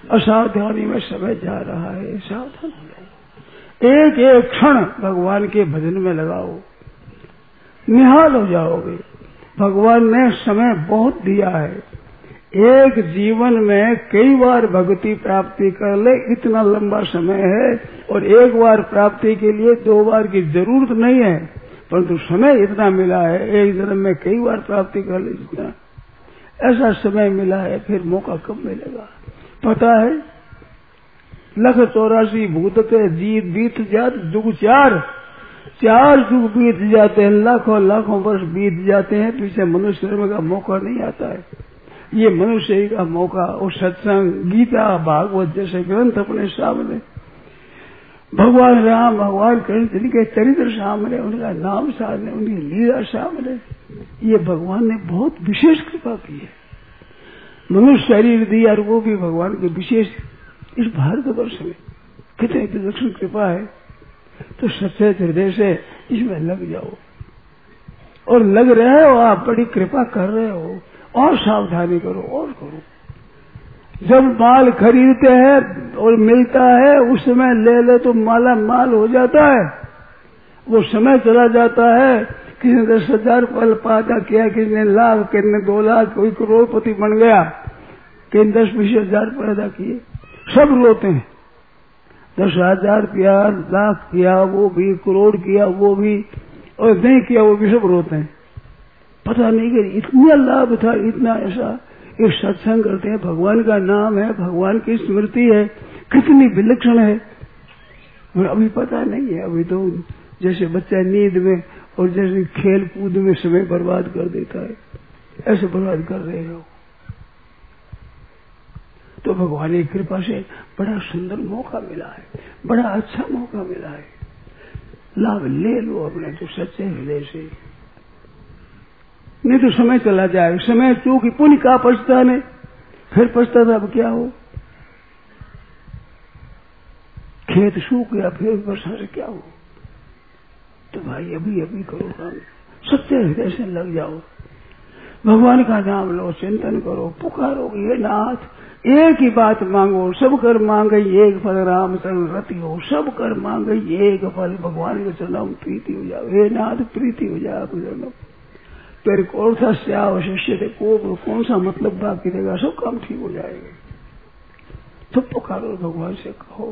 असावधानी में समय जा रहा है, सावधान हो जाओ। एक एक क्षण भगवान के भजन में लगाओ, निहाल हो जाओगे। भगवान ने समय बहुत दिया है, एक जीवन में कई बार भक्ति प्राप्ति कर ले इतना लंबा समय है, और एक बार प्राप्ति के लिए दो बार की जरूरत नहीं है, परंतु समय इतना मिला है, एक जन्म में कई बार प्राप्ति कर ले जितना ऐसा समय मिला है, फिर मौका कब मिलेगा पता है? लख चौरासी भूत के जीत बीत जात जुग चार, चार जुग बीत जाते हैं, लाखों लाखों वर्ष बीत जाते हैं, पीछे मनुष्य जन्म का मौका नहीं आता है। ये मनुष्य का मौका, और सत्संग गीता भागवत जैसे ग्रंथ अपने सामने, भगवान राम भगवान कृष्ण जिनके चरित्र सामने, उनका नाम सामने, उनकी लीला सामने, ये भगवान ने बहुत विशेष कृपा की है। मनुष्य शरीर दिया और वो भी भगवान के विशेष इस भारतवर्ष में कितनी विलक्षण कृपा है। तो सच्चे हृदय से इसमें लग जाओ, और लग रहे हो आप, बड़ी कृपा कर रहे हो, और सावधानी करो और करो। जब माल खरीदते हैं और मिलता है उस समय ले ले तो माला माल हो जाता है, वो समय चला जाता है, किसी ने दस हजार पल पैदा किया, किसी ने लाख, किसी ने दो लाख, कोई करोड़पति बन गया, किसी ने दस बीस हजार पैदा किए, सब रोते हैं। दस हजार किया, लाख किया वो भी, करोड़ किया वो भी, और नहीं किया वो भी, सब रोते हैं। पता नहीं कि इतना लाभ था, इतना ऐसा। एक सत्संग करते हैं, भगवान का नाम है, भगवान की स्मृति है, कितनी विलक्षण है, अभी पता नहीं है। अभी तो जैसे बच्चा नींद में और जैसे खेल कूद में समय बर्बाद कर देता है, ऐसे बर्बाद कर रहे हो। तो भगवान की कृपा से बड़ा सुंदर मौका मिला है, बड़ा अच्छा मौका मिला है, लाभ ले लो अपने तो सच्चे हृदय से, नहीं तो समय चला जाए। समय चूक पुण्य का पछताने, फिर पछताता अब क्या हो? खेत सूख गया, फिर वर्षा से क्या हो? तो भाई अभी अभी करो काम, सच्चे हृदय से लग जाओ, भगवान का नाम लो, चिंतन करो, पुकारो, ये नाथ एक ही बात मांगो, सब कर मांगे एक फल, राम शरण रति हो, सब कर मांगे एक फल, भगवान के चरणों में प्रीति हो जाओ, हे नाथ प्रीति हो जाए आपके चरणों। तेरे कौन सा श्याव शिष्य थे, को कौन सा मतलब बाकी रहेगा, सब काम ठीक हो जाएगा। तो पुकारो, भगवान से कहो,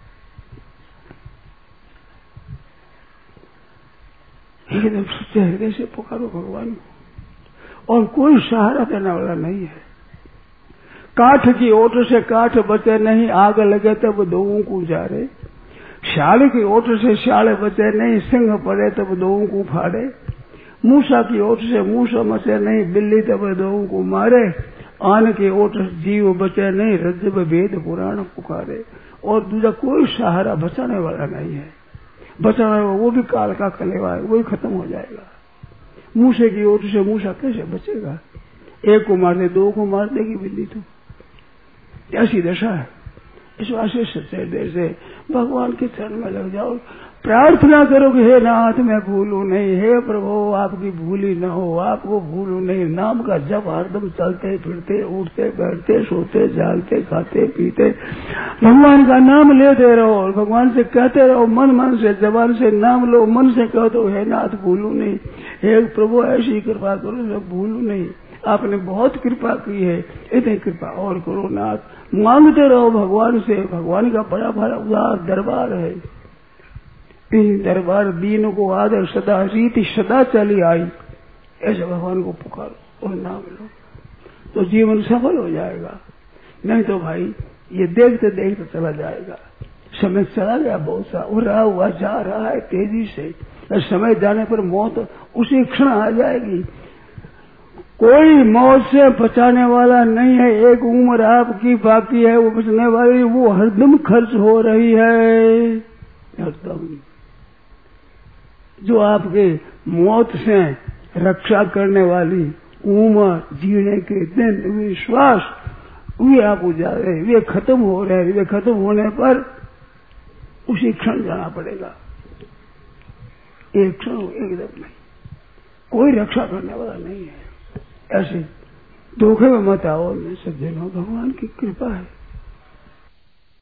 एकदम सच्चे हृदय से पुकारो भगवान को, और कोई सहारा देने वाला नहीं है। काठ की ओट से काठ बचे नहीं, आग लगे तब दोगों को जारे, शाल की ओट से शाल बचे नहीं, सिंह पड़े तब दोगों को फाड़े, मूसा की ओट से मूसा बचे नहीं, बिल्ली तब दोगों को मारे, आन की ओट से जीव बचे नहीं, रज्जब वेद पुराण पुकारे। और दूसरा कोई सहारा बचाने वाला नहीं है, बचाने वाला वो भी काल का कलेवा है, वही खत्म हो जाएगा। मूसे की ओट से मूसा कैसे बचेगा? एक को मार दे, दो को मार देगी बिल्ली, तो ऐसी दशा है। इस वास्ते सच्चे हृदय से भगवान के चरण में लग जाओ, प्रार्थना करो कि हे नाथ मैं भूलूं नहीं, हे प्रभु आपकी भूली न हो, आपको भूलूं नहीं। नाम का जप हरदम चलते फिरते, उठते बैठते, सोते जागते, खाते पीते भगवान का नाम लेते रहो, और भगवान से कहते रहो, मन मन से, जबान से नाम लो, मन से कह दो हे नाथ भूलूं नहीं, हे प्रभु ऐसी कृपा करो मैं भूलूं नहीं, आपने बहुत कृपा की है, इतनी कृपा और करो नाथ। मांगते रहो भगवान से, भगवान का बड़ा बड़ा उदार दरबार है, इन दरबार दीन को आदर सदा रीति सदा चली आई, ऐसे भगवान को पुकारो और नाम लो, तो जीवन सफल हो जाएगा। नहीं तो भाई ये देखते देखते चला जाएगा, समय चला गया बहुत सा, उड़ा हुआ जा रहा है तेजी से, समय जाने पर मौत उसी क्षण आ जाएगी। कोई मौत से बचाने वाला नहीं है, एक उम्र आपकी बाकी है, वो बचने वाली वो हरदम खर्च हो रही है, हरदम। जो आपके मौत से रक्षा करने वाली उम्र, जीने के दिन, विश्वास, वे आप जा रहे, वे खत्म हो रहे, वे खत्म होने पर उसी क्षण जाना पड़ेगा, एक क्षण एकदम नहीं, कोई रक्षा करने वाला नहीं है। ऐसे धोखे में मत आओ, सज्जनों, भगवान की कृपा है।